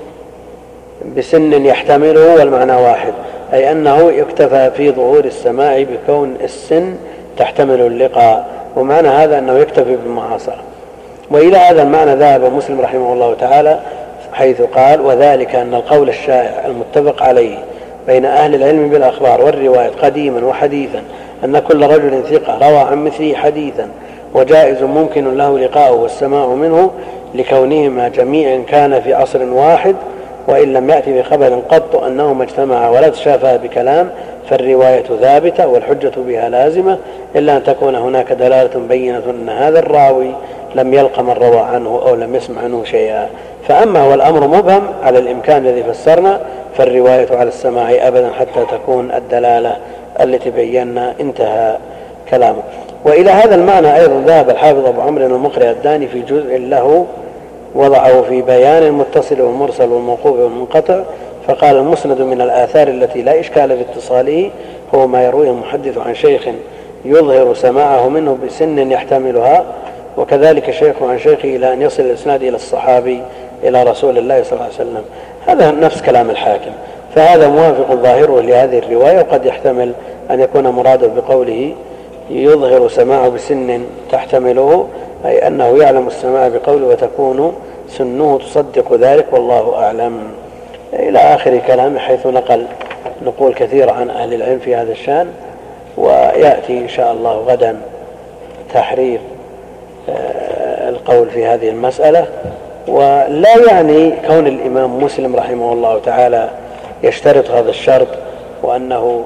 بسن يحتمله، والمعنى واحد، أي أنه يكتفى في ظهور السماع بكون السن تحتمل اللقاء، ومعنى هذا أنه يكتفي بالمعاصرة. وإلى هذا المعنى ذهب مسلم رحمه الله تعالى، حيث قال: وذلك أن القول الشائع المتفق عليه بين أهل العلم بالأخبار والروايات قديما وحديثا أن كل رجل ثقة روى عن مثله حديثا وجائز ممكن له لقاؤه والسماع منه، لكونهما جميعا كان في عصر واحد، وإن لم يأتي بخبر قط أنهما اجتمعا ولا تشافها بكلام، فالرواية ثابتة والحجة بها لازمة، إلا أن تكون هناك دلالة بينة أن هذا الراوي لم يلق من روى عنه أو لم يسمع عنه شيئا. فأما هو الأمر مبهم على الإمكان الذي فسرنا، فالرواية على السماع أبدا حتى تكون الدلالة التي بينا. انتهى كلامه. وإلى هذا المعنى أيضا ذهب الحافظ أبو عمرو المقري الداني في جزء له وضعه في بيان المتصل والمرسل والموقوف والمنقطع، فقال: المسند من الآثار التي لا إشكال في اتصاله هو ما يرويه المحدث عن شيخ يظهر سماعه منه بسن يحتملها، وكذلك الشيخ عن شيخه إلى أن يصل الإسناد إلى الصحابي إلى رسول الله صلى الله عليه وسلم. هذا نفس كلام الحاكم، فهذا موافق ظاهره لهذه الرواية، وقد يحتمل أن يكون مراده بقوله يظهر سماعه بسن تحتمله، أي أنه يعلم السماع بقوله وتكون سنه تصدق ذلك، والله أعلم. إلى آخر كلامه، حيث نقل نقول كثير عن أهل العلم في هذا الشأن، ويأتي إن شاء الله غدا تحرير القول في هذه المسألة. ولا يعني كون الإمام مسلم رحمه الله تعالى يشترط هذا الشرط، وأنه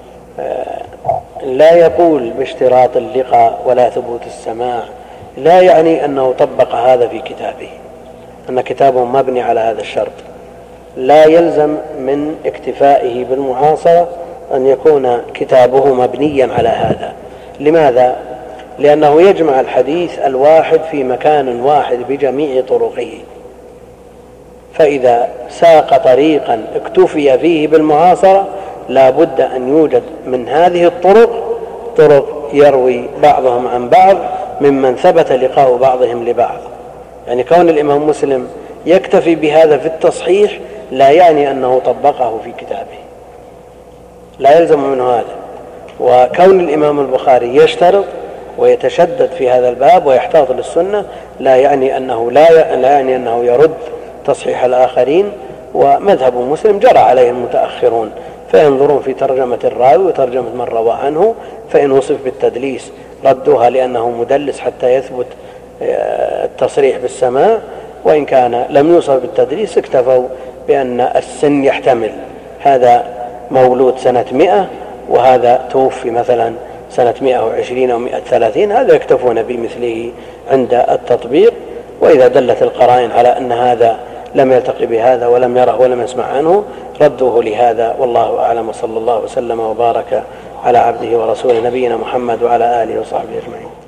لا يقول باشتراط اللقاء ولا ثبوت السماع، لا يعني أنه طبق هذا في كتابه، أن كتابه مبني على هذا الشرط. لا يلزم من اكتفائه بالمعاصرة أن يكون كتابه مبنيا على هذا. لماذا؟ لأنه يجمع الحديث الواحد في مكان واحد بجميع طرقه، فإذا ساق طريقا اكتفي فيه بالمعاصرة لا بد أن يوجد من هذه الطرق طرق يروي بعضهم عن بعض ممن ثبت لقاء بعضهم لبعض. يعني كون الإمام مسلم يكتفي بهذا في التصحيح لا يعني أنه طبقه في كتابه، لا يلزم منه هذا. وكون الإمام البخاري يشترط ويتشدد في هذا الباب ويحتاط للسنة لا يعني أنه لا يعني أنه يرد تصحيح الآخرين. ومذهب مسلم جرى عليه المتأخرون، فينظرون في ترجمة الراوي وترجمة من روى عنه، فإن وصف بالتدليس ردوها لأنه مدلس حتى يثبت التصريح بالسماع، وإن كان لم يوصف بالتدليس اكتفوا بأن السن يحتمل، هذا مولود سنة مئة وهذا توفي مثلا سنة مئة وعشرين أو مئة وثلاثين، هذا يكتفون بمثله عند التطبيق. وإذا دلت القرائن على أن هذا لم يلتقي بهذا ولم يره ولم يسمع عنه ردوه لهذا، والله أعلم. صلى الله وسلم وبارك على عبده ورسوله نبينا محمد وعلى آله وصحبه أجمعين.